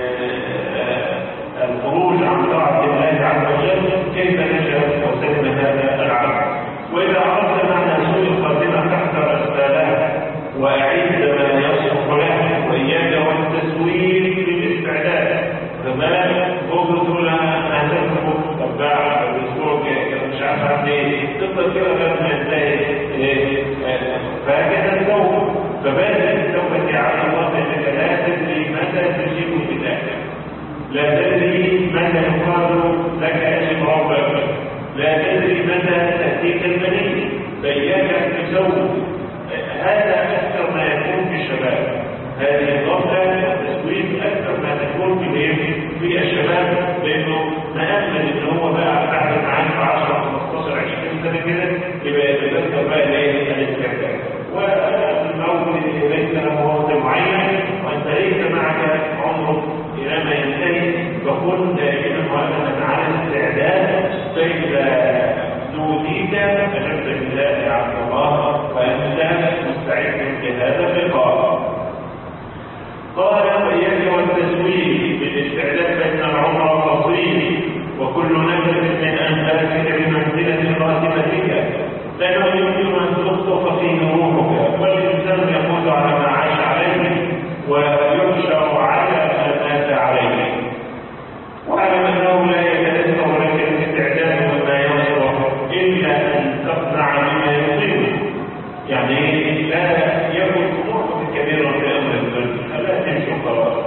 الخروج عن طاعة الله عز وجل كيف نجا وسلم هذا العبد. وإذا عرفت معنى سوء الخاتمة تحذر أسبابها وأعيد ما يصلح له وإياك والتسويف بالاستعداد. فما ضبط لها ما تكتب تباع الاسبوع مش عارف عن ايه تفضل كده لغايه ما ينتهي. فهكذا التوبه، فبادئ التوبه على الله انك لا تدري متى تجيب بدايتك، لا تدري متى يقال لك اجب ربك، لا تدري متى تاتيك المنيه، فاياك ان تسوي. هذا اكثر ما يكون في الشباب، هذه الغفله والتسويف اكثر ما تكون في في الشباب، لانه نامل ان هو بقى بعد ما عاش عشرة خمستاشر عشرين سنه كده يبقى يتذكر بقى الايه الاستعداد. والموت ليس له وقت معين وانت ليس معك عمرك الى ما ينتهي، فكن دائما وابدا على الاستعداد. فاذا نوديك فنبدا بالله يا عبد الله وانت مستعد لهذا اللقاء. قال وإياك والتزويد بالاستعداد فإن العمر قصير وكل نفس من أنفاسك بمنزلة خاتمتك، لأنه يمكن أن تخطف فيه روحك، والإنسان يموت على ما عاش عليه ويحشر على ما مات عليه. واعلم أنه لا يتيسر لك الاستعداد وما يصلح إلا أن تقنع بما يصيبك، يعني لا يكن طموحك كبيرا في أمر الدنيا، لا تمشي خلاص.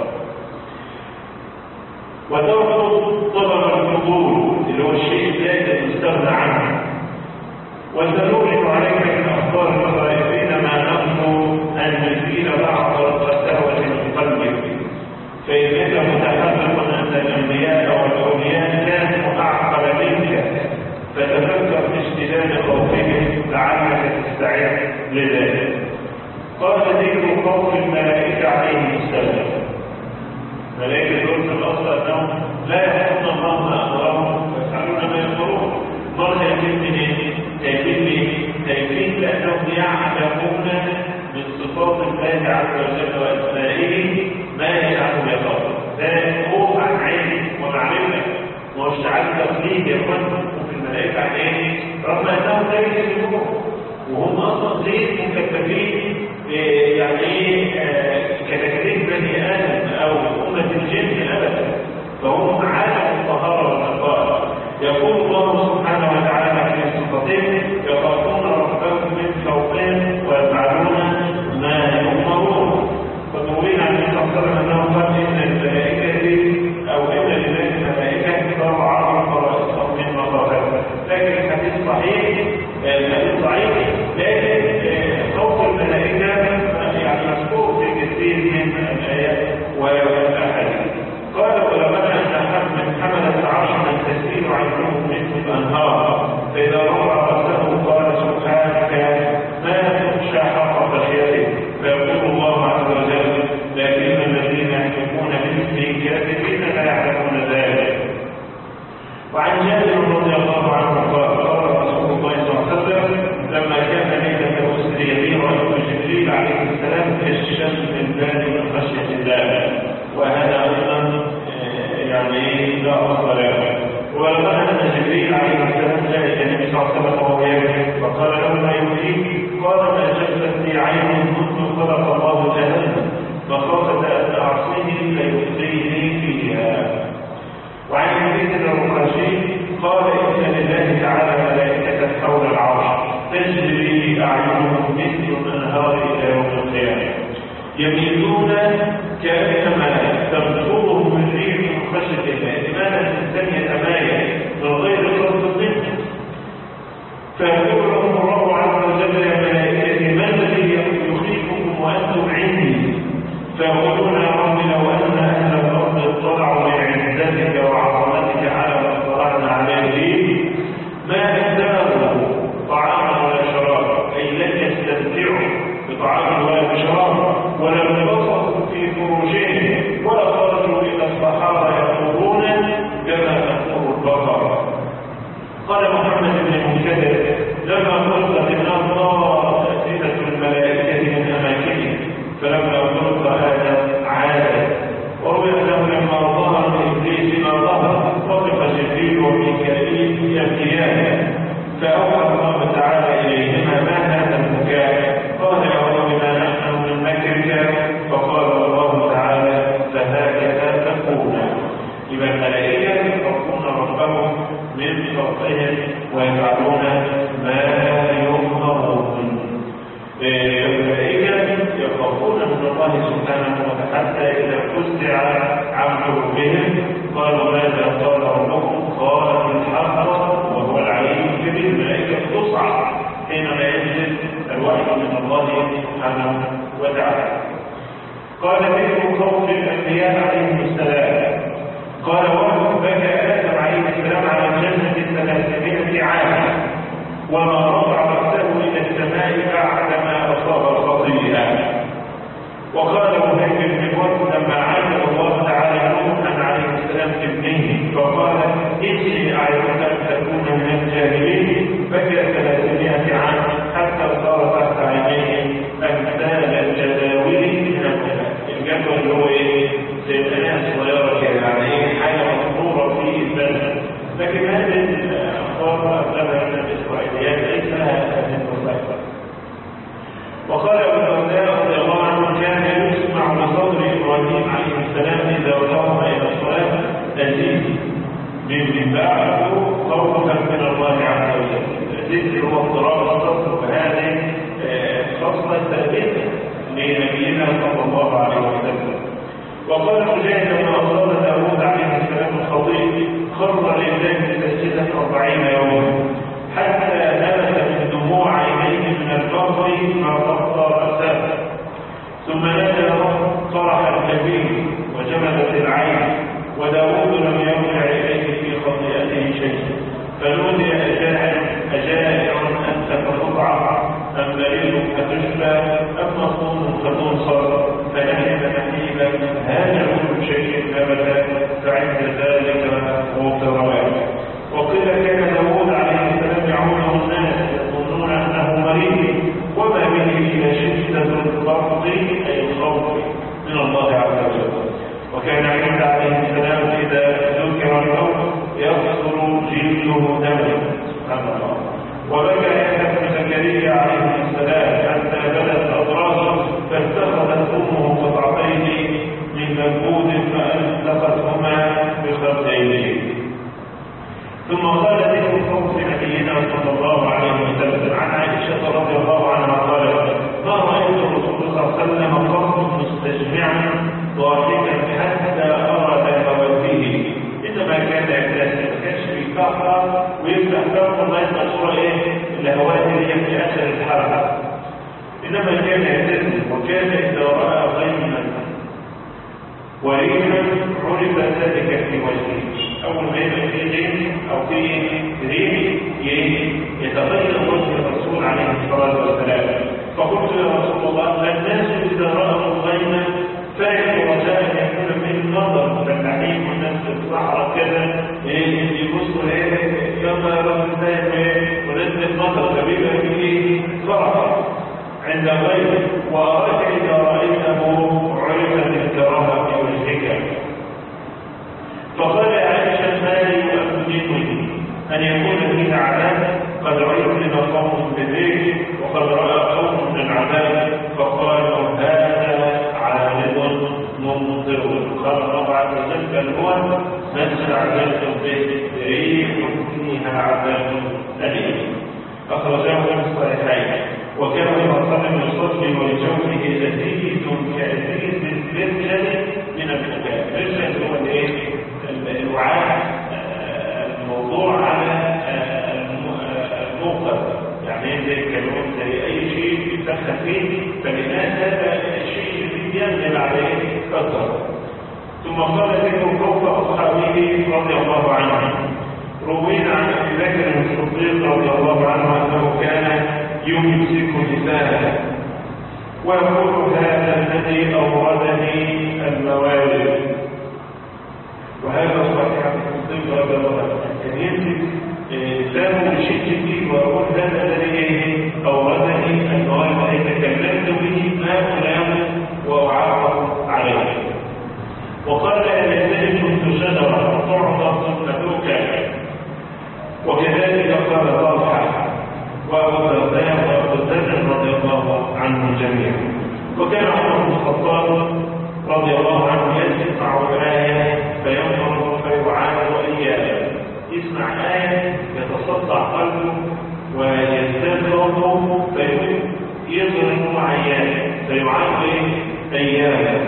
وترفض طلب الفضول اللي هو الشيء الذي تستغنى عنه. وسنورد عليك من أخبار الخائفين ما نرجو أن نزيل بعض القساوة من قلبك، فإنك متحقق أن الأنبياء والأولياء كانوا أعقل منك، فتفكر في اشتداد خوفهم لعلك تستعد لذلك. قال ذكر خوف الملائكة عليه السلام، ملائكة أنهم لا يحكمون الله ما أمرهم ويفعلون ما يأمرون. مرة يكفي من إيه؟ يكفي تكفي لأنهم يعلمون من صفات الله عز وجل وأسمائه ما يجعله يقال. ده خوف عن علم ومعرفة ومش عن تقليد يكون في الملائكة عن إيه؟ رغم أنهم لا يكذبون وهم أصلا زيت مكتفين يعني إيه كتكليف بني آدم أو أمة الجن أبدا، فهم عالم الطهارة والنقاء. يقول الله سبحانه وتعالى في صفتهم يخافون ربهم من فوقهم ويفعلون ما يؤمرون. فتروين عن المفصل أنه قال إن الملائكة أو إن لله الملائكة ترعى فرائصهم من مخافته، لكن الحديث صحيح الحديث ضعيف، لكن خوف الملائكة يعني مذكور في كثير من الآيات والأحاديث. قال ولما أن من حملة العرش من تسيل عنهم مثل الأنهار، فإذا رفع رأسه قال سبحانك ما تخشى حق خشيته، فيقول الله عز وجل لكن الذين يحكمون باسمه كاذبين لا يعلمون ذلك. وعن جابر رضي الله عنه قال قال رسول الله صلى الله عليه وسلم لما كان ليلة أسري به رأيت جبريل عليه السلام كالشمس البارد من خشية الله، وهذا أيضا يعني لا أصل له. ولما أن جبريل عليه السلام جاء إلى النبي صلى الله عليه وسلم وهو يبكي فقال له ما يبكيك؟ قال ما جفت لي عين منذ خلق الله جهنم فخافت أن أعصيه فيؤذيني فيها. وعن حديث الرقاشي قال إن لله تعالى ملائكة حول العرش تجري أعينهم مثل الأنهار إلى يوم القيامة يميلون كأنما تنفضهم من ريح من خشية الله، لماذا الإنسان يتمايل من غير قصد منه؟ فيقول لهم الله عز وجل يا ملائكتي ما الذي يخيفكم وأنتم عندي؟ فيقولون يا رب لو أن أهل الأرض اطلعوا لعزتك وعظمتك على ما اطلعنا عليه ما أداروا طعاما ولا شرابا، أي لن يستمتعوا بطعام ولا بشراب، ولم يبسطوا في فروجهم ولا خرجوا إلى الصحارى يقولون كما تقول البقرة. قال محمد بن منكدر لما قلت إن الله أسئلة الملائكة من أماكنه فلما قلت هذا عاد. وروي أنه لما ظهر إبليس ما ظهر وقف جبريل وميكائيل يبكيان فأوحى الله تعالى إليهما ما هذا البكاء؟ قال يا رب ما نحن من مكرك. فقال الله تعالى فهكذا تكون. إذا الملائكة يخافون ربهم من فوقهم ويفعلون ما يؤمرون. الملائكة يخافون من الله سبحانه وتعالى حتى إذا فزع عن قلوبهم قالوا ماذا قال ربكم؟ قال الحق وهو العلي الكبير. الملائكة تصعد حينما ينزل الوحي من الله سبحانه وتعالى. قال ذكر خوف الأنبياء عليهم السلام قال وقت بكى آدم عليه السلام على الجنة ثلاثمائة عام وما رفع رأسه إلى السماء بعدما أصاب الخطيئة. وقال مهيب بن وهب لما عاتب الله تعالى نوحا عليه السلام ابنه فقال إني أعظك أن تكون من الجاهلين، بكى ثلاثمائة عام حتى صار تحت عينيه أمثال الجداول من الماء. الجدول اللي هو إيه؟ زي الأناء الصغيرة كده، يعني إيه حاجة مطلوبة في البلد. لكن هذه الأخبار أغلبها من الإسرائيليات ليس لها هذه الوظائف. وقال ابن الدرداء رضي الله عنه كان يسمع بصدر إبراهيم عليه السلام إذا قام إلى الصلاة أزيد من بعده خوفا من الله عز وجل. الذكر هو اضطراب الصدر، وهذه خصلة ثابتة لنبينا صلى الله عليه وسلم. وقال مجاهد لما أصاب داود عليه السلام الخطيب خر لله مسجدا أربعين يوما حتى نبت من دموع عينيه من الفقر ما تغطى رأسه، ثم نزل طرح الكبير وجمدت العين، وداود لم يرجع إليه في خطيئته شيء. فنودي أجائع أنت فتطعم أم مريض فتشفى أم مصوم فتنصر فنحب نحيبا هذا كل شيء نبت فعند وكان عيسى عليه السلام إذا ذكر الموت يقصر جلده دما سبحان الله. وبكى يحيى بن زكريا عليه السلام حتى بدت أضراسه فاتخذت أمه قطعتين من منبوذ فألتقتهما بخديه. ثم قال ذكر خوف نبينا صلى الله عليه وسلم عن عائشة رضي الله عنها قالت: ما رأيت الرسول صلى الله عليه وسلم قط مستجمعا ضاحكا حتى أرى لهواته، إنما كان يبتسم، ما كانش بيكحر ويفتح فمه الله يبقى إيه الهوات اللي هي في آخر الحركة، إنما كان يبتسم. وكان إذا رأى غيما وريما عرف ذلك في وجهه، أول ما يبقى فيه غيم أو فيه ريم يتغير وجه الرسول عليه الصلاة والسلام. فقلت يا رسول الله: الناس إذا رأوا الغيم فرحوا رجاء أن يكون من نظر فلاحين والناس في الصحراء كذا يبصوا يلا رب الزايد ونزل مطر فبيبقى فيه فرح عند الغيم. وأراك إذا رأيته عرفت الكراهة في وجهك. فقال عائشة: ما يؤمنني أن يكون فيه عذاب قد عرف قوم بالليل وقد رأى قوم من العذاب فقالوا هذا عارض ممطر. قال الله عز وجل: بل هو نزل عذاب به ريح فيها عذاب أليم. أخرجاه في الصحيحين. وكان المصطلح يصلي ولجوفه لذيذ كأزيز الرجل من البكاء. الرجل هو الايه؟ الوعاء الموضوع على الموقف، يعني زي الكلام زي اي شيء يسخن فيه، فللناس هذا الشيء ينزل عليه كثر. ثم قال ذكر فوق اصحابه رضي الله عنهم. روينا عن ابي بكر الصديق رضي الله عنه انه كان يمسك لسانه ويقول: هذا الذي اوردني الموارد. وهذا صحيح عن الصديق رضي الله عنه، كان يمسك لسانه بشيء جديد ويقول: هذا الذي اوردني الموارد، اي تكلمت به ما كلام واعاقب عليه. وقال: ليتني كنت شجره تعرض فتوكل. وكذلك قال طلحه وابو الدرداء وابو الدرداء رضي الله عنهم جميعا. وكان عمر بن الخطاب رضي الله عنه يسمع الآية فينظر فيعاد إياها، يسمع آية يتصدع قلبه ويزداد روحه فيظهر معينة فيعاد إياها.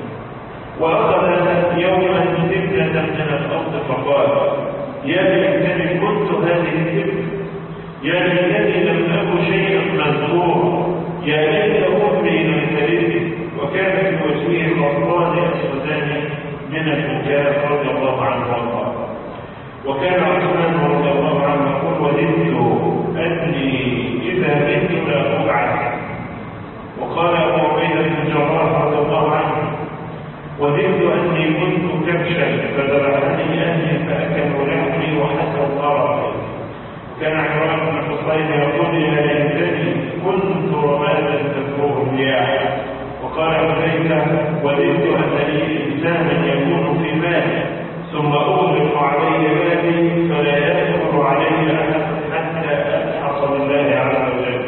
وأخذ يوما سكة من الأرض فقال: يا ليتني كنت هذه السكة، يا ليتني لم أكن شيئا مذكورا، يا ليت أمي لم تلدني. وكان في وجهه خطان أسودان من البكاء رضي الله عنه وارضاه. وكان عثمان رضي الله عنه يقول: وددت أني إذا مت لا أبعث. وقال أبو عبيدة بن الجراح رضي الله عنه: وددت أني كنت كبشا فذبحني أهلي فأكلوا لحمي وحسوا طرفي. كان عمران بن حصين يقول: يا ليتني كنت رمادا تذكره الرياح. وقال حذيفة: وددت أن لي إنسانا يكون في مالي ثم أغلق علي مالي فلا يدخل علي أحد حتى ألحق بالله عز وجل.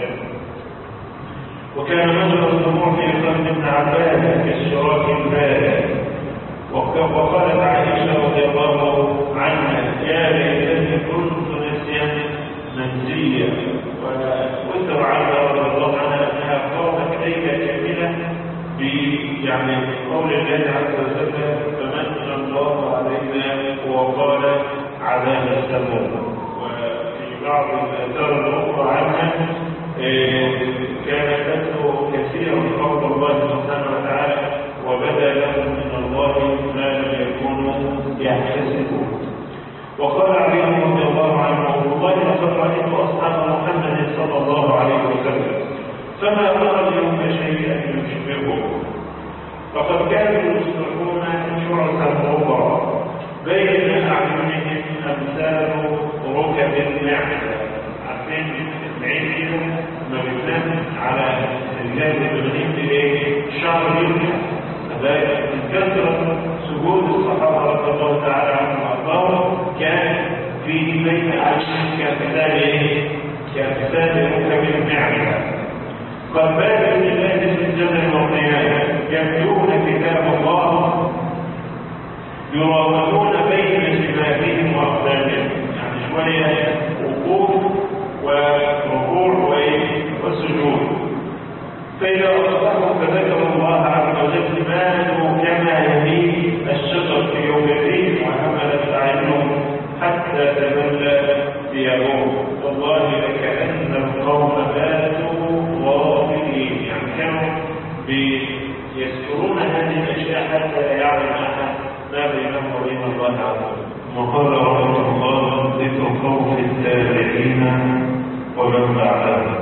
وكان مجرى الدموع في قلب ابن عباس كالشراك البارد. وقالت عائشة رضي الله عنها: يا ليتني كنت نسيا منسيا. وذكر عنها رضي الله عنها أنها قامت ليلة كاملة يعني قول الله عز وجل: فمن الله علينا وقال عذاب السموم. وفي بعض الآثار الأخرى عنها كانت تتلو كثيرا قول الله سبحانه وتعالى: وبدا لهم من الله ما لم يكونوا يحتسبون. وقال علي رضي الله عنه: والله لقد رأيت أصحاب محمد صلى الله عليه وسلم فما أرى اليوم شيئا يشبهه، فقد كانوا يصبحون شرسا غبرا بين أعينهم أمثال ركب النعمة. عارفين العين ما بتنام على الجانب الغنيم إليه شعر يمنع، فذلك من كثرة وجود الصحابة رضي الله تعالى عنهم وأرضاهم كان في بين أعينهم كأمثال إيه؟ كأمثال ركب النعمة. قد بات لله في الجنة والقيامة يتلون كتاب الله يراودون بين شبابهم وأقدامهم، يعني شوية وقوف وركوع وسجود. فإذا أصبحوا فذكروا الله عز وجل مالوا كما يليه الشجر في يومئذ وحملت أعينهم حتى تملى ثيابهم. والله لكأن القوم باتوا غافلين، يعني كانوا يذكرون هذه الأشياء حتى لا يعلم أحد ما بينهم وبين الله عز وجل. وقال رحمه الله ذكر خوف التابعين ومن بعدهم.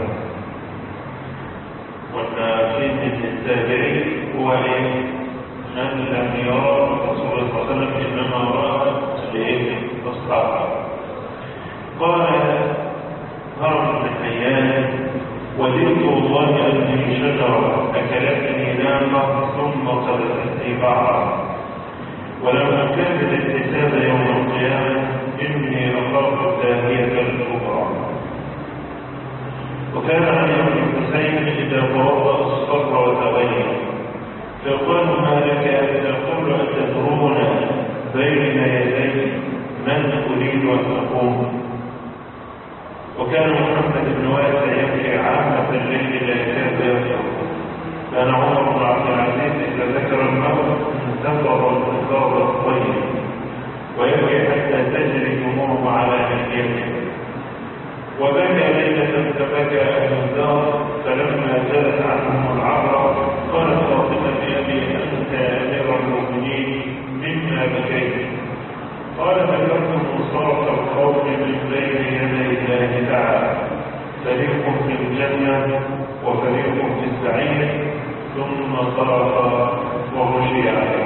والناسين من التابعين هو من لم يرى الرسول صلى الله عليه وسلم إنما رأى الأصحاب. قال هرم بن حيان وذكر الله أني شجرة أكلتني ناقة ثم قذفتني بعضا ولم أكمل الحساب يوم القيامة إني أخاف الداهية الكبرى. وكان علي بن الحسين إذا توضأ الصبر وتغير فيقال ما لك يقول أن تدرون بين يدي من أريد أن أقوم. وكان محمد بن واسع يبكي عامة الليل لا يكاد يرجع. كان عمر بن عبد العزيز إذا ذكر الموت انتظر الانتظار الطيب ويبكي حتى تجري دموعه على لحيته. وبكى ليلة فبكى أهل الدار فلما زالت عنهم العبرة قالت فاطمة لأبي أنت يا أمير المؤمنين مما بكيت؟ قال ذكرت انصرف القوم من بين يدي الله تعالى فريق في الجنة وفريق في السعير ثم صرف وغشي عليه.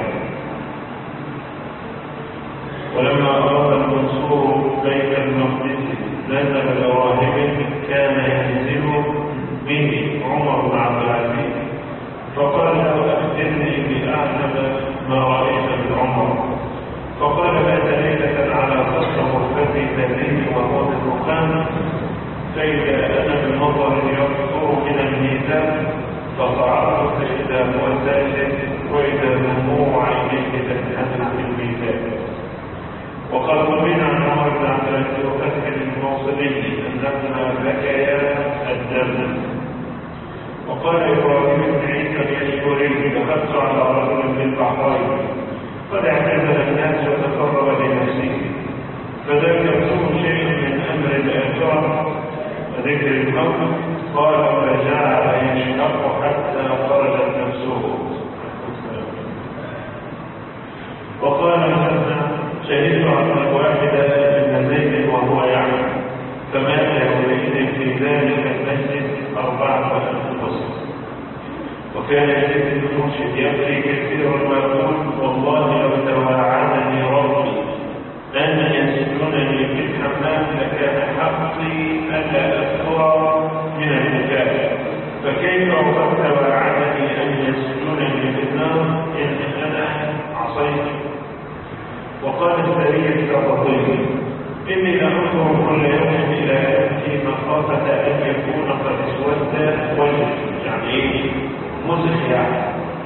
ولما أراد المنصور بيت المقدس نزل براهب كان ينزل به عمر بن عبد العزيز فقال له أخبرني بأعلم ما رأيت من عمر. فقال بات ليلة على سطح غرفتي ذاتي وهو بالرخام فإذا أنا بمطر يقطر من الميزان فصعدت فإذا هو ساجد وإذا دموع عينيه تنهمر في الميزان. وقال روينا عن عمر بن عبد العزيز وفتح الموصلي أنهما بكيا الدم. وقال إبراهيم بن عيسى اليشكري دخلت على رجل بالبحرين قد اعتزل الناس وتقرب لنفسه فذكرته شيء من أمر الآخرة وذكر الموت قال فجعل يشتق حتى خرجت نفسه. وقال مثلا شهدت على واحدة من زيد وهو يعلم فمات يومئذ في ذلك المسجد أربعة أنفس. وكان يزيد بن مرشد يبكي كثيرا ويقول والله لو تواعدني ربي أن يسجنني في الحمام لكان حقي ألا أذكر من البكاء فكيف وقد تواعدني أن يسجنني في النار إن أنا عصيت. وقال السري كالرضي إني لأنظر كل يوم إلى يأتي مخافة أن يكون قد اسود وجهي يعني إيه مزخ يعني.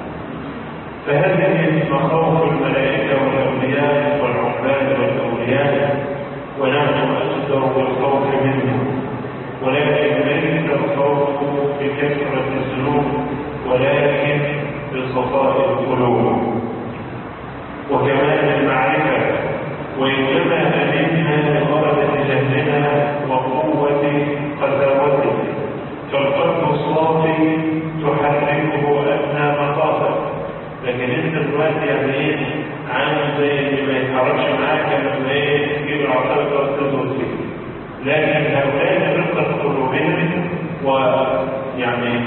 فهذه مخاوف الملائكة والأولياء والعباد والأولياء ونحن أجدر بالخوف منهم ولكن ليس الخوف بكثرة الذنوب ولكن بصفاء القلوب وكمال المعرفة وإنما أمنا لغرضة جهلنا وقوة قساوته فالقلب الصافي تحركه أدنى مخافة. لكن انت دلوقتي يعني ايه عامل زي اللي ما يتحركش معاك لما ايه تجيب العصايه وتزود فيه. لكن هؤلاء رقة قلوبهم ويعني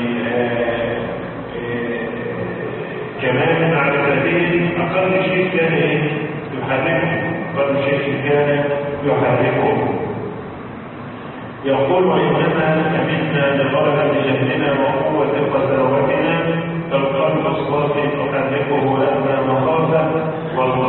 كمان على سبيل اقل شيء كان ايه يحركهم اقل شيء كان يحركهم. يقول وإنما أمنا لغرض جهلنا وقوة قساوتنا فالقلب الصافي تحركه أدنى مخافة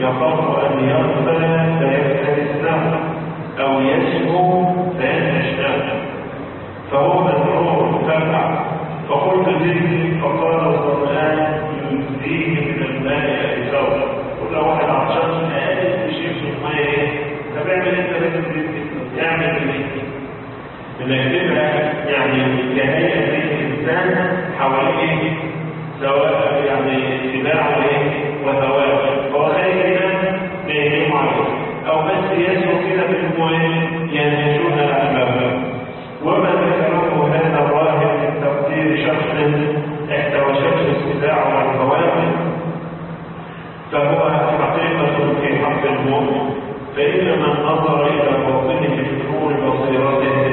يخاف أن يغفل فيفترس له أو يسهو فينهش له فهو مذعور فافعل. فقلت ذكري فقال الظمآن يجزيه من الماء أكثر. كل واحد عطشان قال بشيء في الماء فبيعمل انت لازم يعمل ايه؟ بنكتبها يعني كهيئة الإنسان حواليه سواء يعني اتباعه ايه وهواه فهو خير كده بيهيم عليه أو بس يسوى كده بالمهم ينهشون أحبابه. وما ذكره هذا الراهب من تقدير شخص احتوشته السباع والفواكه فهو حقيقة في حق المؤمن. فإن من نظر إلى باطنه بنور بصيرته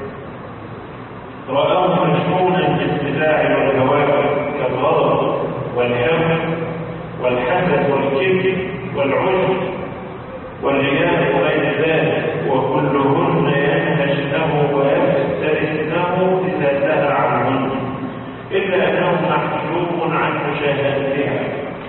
رآه مشحونا بالسباع والفواكه كالغضب والهم والحسد والكبر والعجب والرياء وغير ذلك وكلهن ينهش له ويفترس له إذا سهى عنهن إلا أنه محجوب عن مشاهدتها.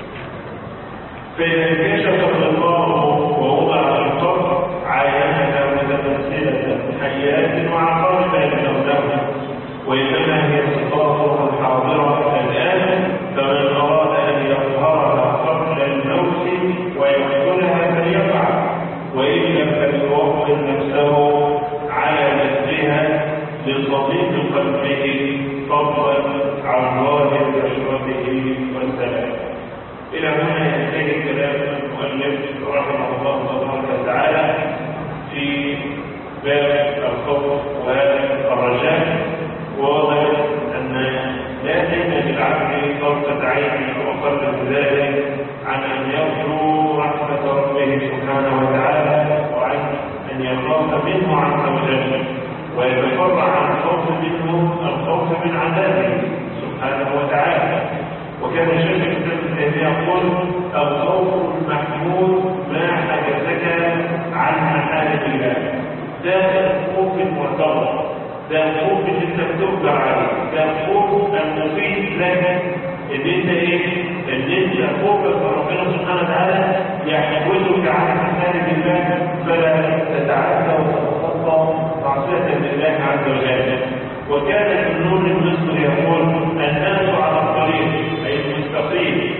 فإذا انكشف الله ووضع في القبر عاينها متمثلة حيات وعقارب يبنونها وإنما هي صفاتها الحاضرة الآن فمن أراد أن يظهرها قبل الموت ويقتلها فليفعل وإلا فليوقف نفسه على مثلها لصديق قلبه فضلا عن ظاهر بشرته والسلام. إلى هنا ينتهي كلام المؤلف رحمه الله تبارك وتعالى في باب الخوف والرجاء. وواضح أن لا تجد للعبد طرفة عين أو قبل ذلك عن أن يرجو رحمة ربه سبحانه وتعالى وعن أن يخاف منه عز وجل ويتفرع عن الخوف منه الخوف من عذابه سبحانه وتعالى. وكان شيخ الإسلام يقول الخوف المحمود ما حدثك عن محارم الله. ده الخوف المعتبر، ده الخوف اللي انت بتقدر عليه، ده الخوف المفيد لك ان انت ايه؟ ان انت خوفك من ربنا سبحانه وتعالى يحولك عن محارم الله فلا تتعدى وتتخطى معصية لله عز وجل. وكان النور المصري يقول الناس على الطريق أي المستقيم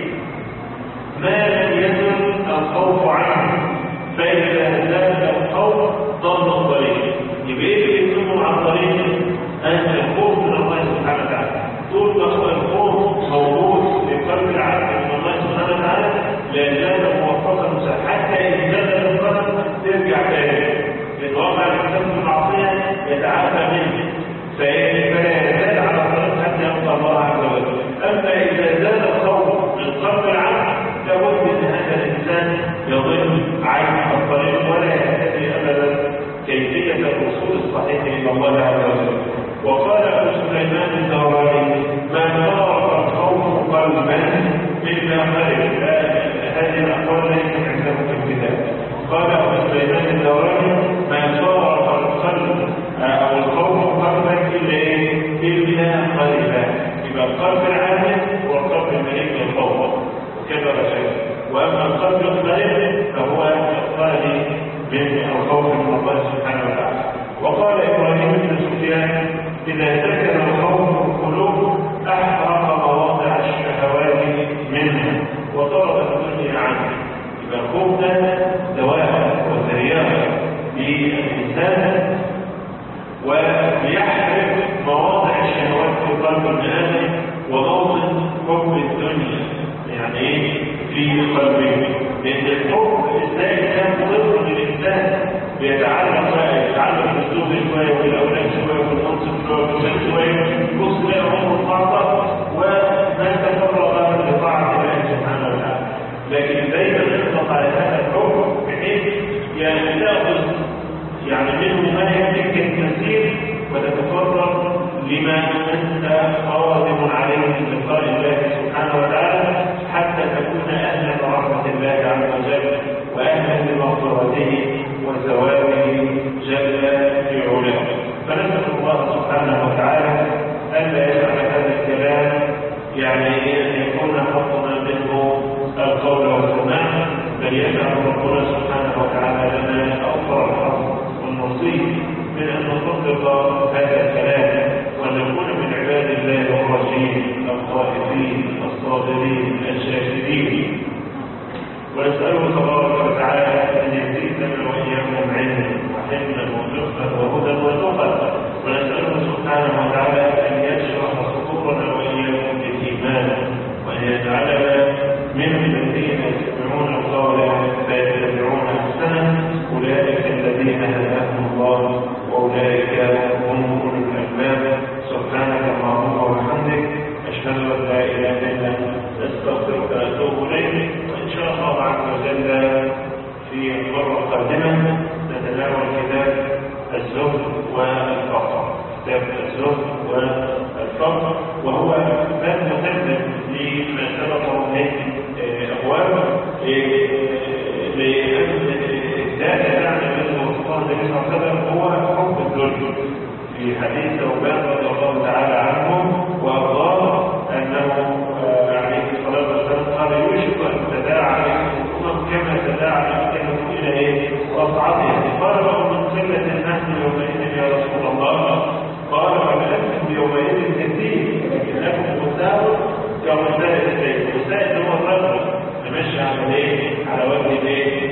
ما لم يزل الخوف عنه فإذا زال الخوف ضل الطريق. يبقى ايه اللي يكون على الطريق؟ أنت الخوف من الله سبحانه وتعالى. طول ما الخوف موجود في قلب العبد من الله سبحانه وتعالى لا زال موفقا حتى إن زال القلب ترجع تاني. لأن واقع الإنسان المعصية يتعافى منه فلا يزال على الطريق حتى يلقى الله عز وجل. أما إذا زال الخوف من قلب العبد لابد أن هذا الإنسان يضل عن الطريق ولا يهتدي أبدا كيفية الوصول الصحيح إلى الله عز وجل. وقال أبو سليمان الدوراني ما فارق الخوف قلبا إلا خلف. هذه الأقوال ليست عندهم في الكتاب. قال أبو سليمان الدوراني ما فارق القلب أو الخوف قلبا إلا إيه؟ إلا خلفا. يبقى القلب العامل هو القلب المليء بالخوف وكذا رشاد. وأما القلب الخلف فهو الخالي من الخوف من الله سبحانه وتعالى. وقال إبراهيم بن سفيان إذا سكن الخوف القلوب أحرق مواضع الشهوات منها وطرد الدنيا عنه. يبقى الخوف ده دواء وترياق للإنسان ويحرق مواضع الشهوات في قلب الآدم وموطن حب الدنيا يعني ايه في قلبه. لأن الحب ازاي كان ضد للإنسان بيتعلق بقى يتعلق بالزوج شوية والأولاد شوية والمنصب شوية والمال شوية بص لا عمر الطاقة وما تفرغ لطاعة الله سبحانه وتعالى. لكن دايما يطلق على هذا الحب بحيث يعني تأخذ يعني منه ما يملك الكثير وتتفرغ لما أنت قادم عليه من لقاء الله سبحانه وتعالى حتى تكون أهلا لرحمة الله عز وجل وأهلا لمغفرته وزواله جل في علاه. فنسأل الله سبحانه وتعالى ألا يجعل هذا الكلام يعني أن يكون حظنا منه القول والسماع بل يجعل التوابين الصابرين الشاكرين. ونسأله تبارك وتعالى أن يزيدنا وإياكم علما وحلما ورزقا وهدى وتقى. ونسأله سبحانه وتعالى أن يشرح صدورنا وإياكم بالإيمان، وأن يجعلنا من الذين يستمعون القول فيتبعون أحسنه. أولئك الذين هداهم الله وأولئك هم أولو الألباب. سبحانك اللهم وبحمدك، أشهد أن لا إله إلا أنت، أستغفرك وأتوب إليك. وإن شاء الله عز وجل في المرة القادمة نتناول كتاب الزهد والفقر، كتاب الزهد والفقر، وهو باب متمم لما سبقه من أبواب، لأن الداعي معنى منه الله النبي صلى الله عليه وسلم هو حب الدنيا. في حديث ثوبان رضي الله تعالى عنه وأرضاه أنه عليه الصلاة والسلام قال يوشك أن تداعى الأمم كما تداعى الأمم إلى إيه؟ أصعدها. قال له من قلة نحن يومئذ يا رسول الله؟ قال فلكم يومئذ كثير لكنكم مساء كمساء السيد. المساء هو الرجل نمشي على ايه؟ على وجه الايه؟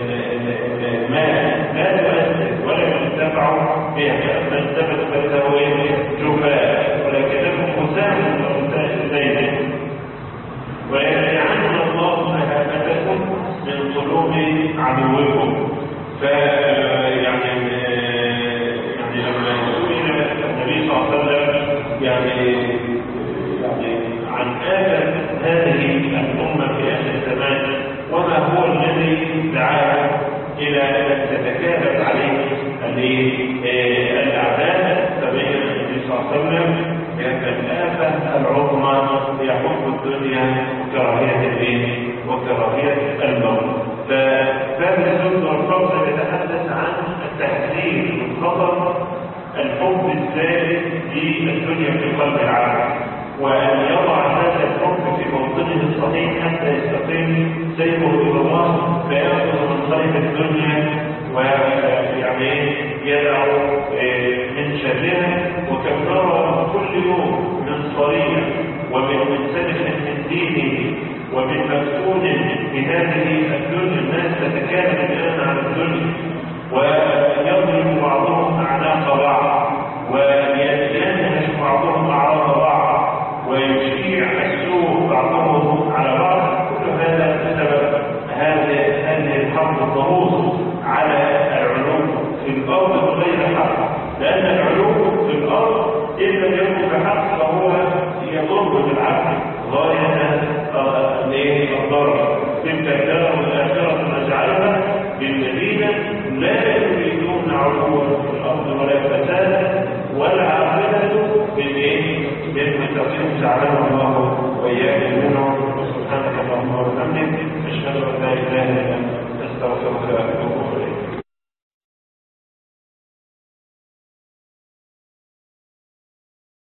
الماء لا تؤثر ولا ينتفع بها، فمن ثبت فله ايه؟ جفاء. ولكنكم مساء كمساء السيد. ويجعلنا الله مهابتكم من قلوب عدوكم. ف يعني يعني لما سئل النبي صلى الله عليه وسلم يعني يعني عن آفة هذه الأمة في آخر الزمان وما هو الذي دعاها إلى أن تتكالب عليه الأعداء، فبين النبي صلى الله عليه وسلم بأن الآفة العظمى هي حب الدنيا وكراهية الدين وكراهية الموت. فباب الزهد والفقر يتحدث عن التحذير من خطر الحب الزائد للدنيا في قلب العبد، وأن يضع هذا الحب في موطنه الصحيح حتى يستقيم سيره إلى الله، فيأخذ من خير الدنيا ويعني يدع من شرها. وكم نرى كل يوم من صريح ومن منسلخ من دينه ومن مفتون بهذه الدنيا. الناس تتكالب الآن على الدنيا ويضرب بعضهم أعناق بعض وينهش بعضهم أعراض بعض ويشيع السوء بعضهم على بعض. كل هذا بسبب هذه الحرب الضروس على العلوم في الأرض بغير حق، لأن العلوم في الأرض إن لم يكن بحق فهو يضر بالعقل غاية الضرر. تلك الدار الآخرة نجعلها للذين لا يريدون علوا في الأرض ولا فسادا والعاقبة للمتقين. جعلنا الله وإياكم منهم. سبحانك اللهم وبحمدك، أشهد أن لا إله إلا أنت، أستغفرك.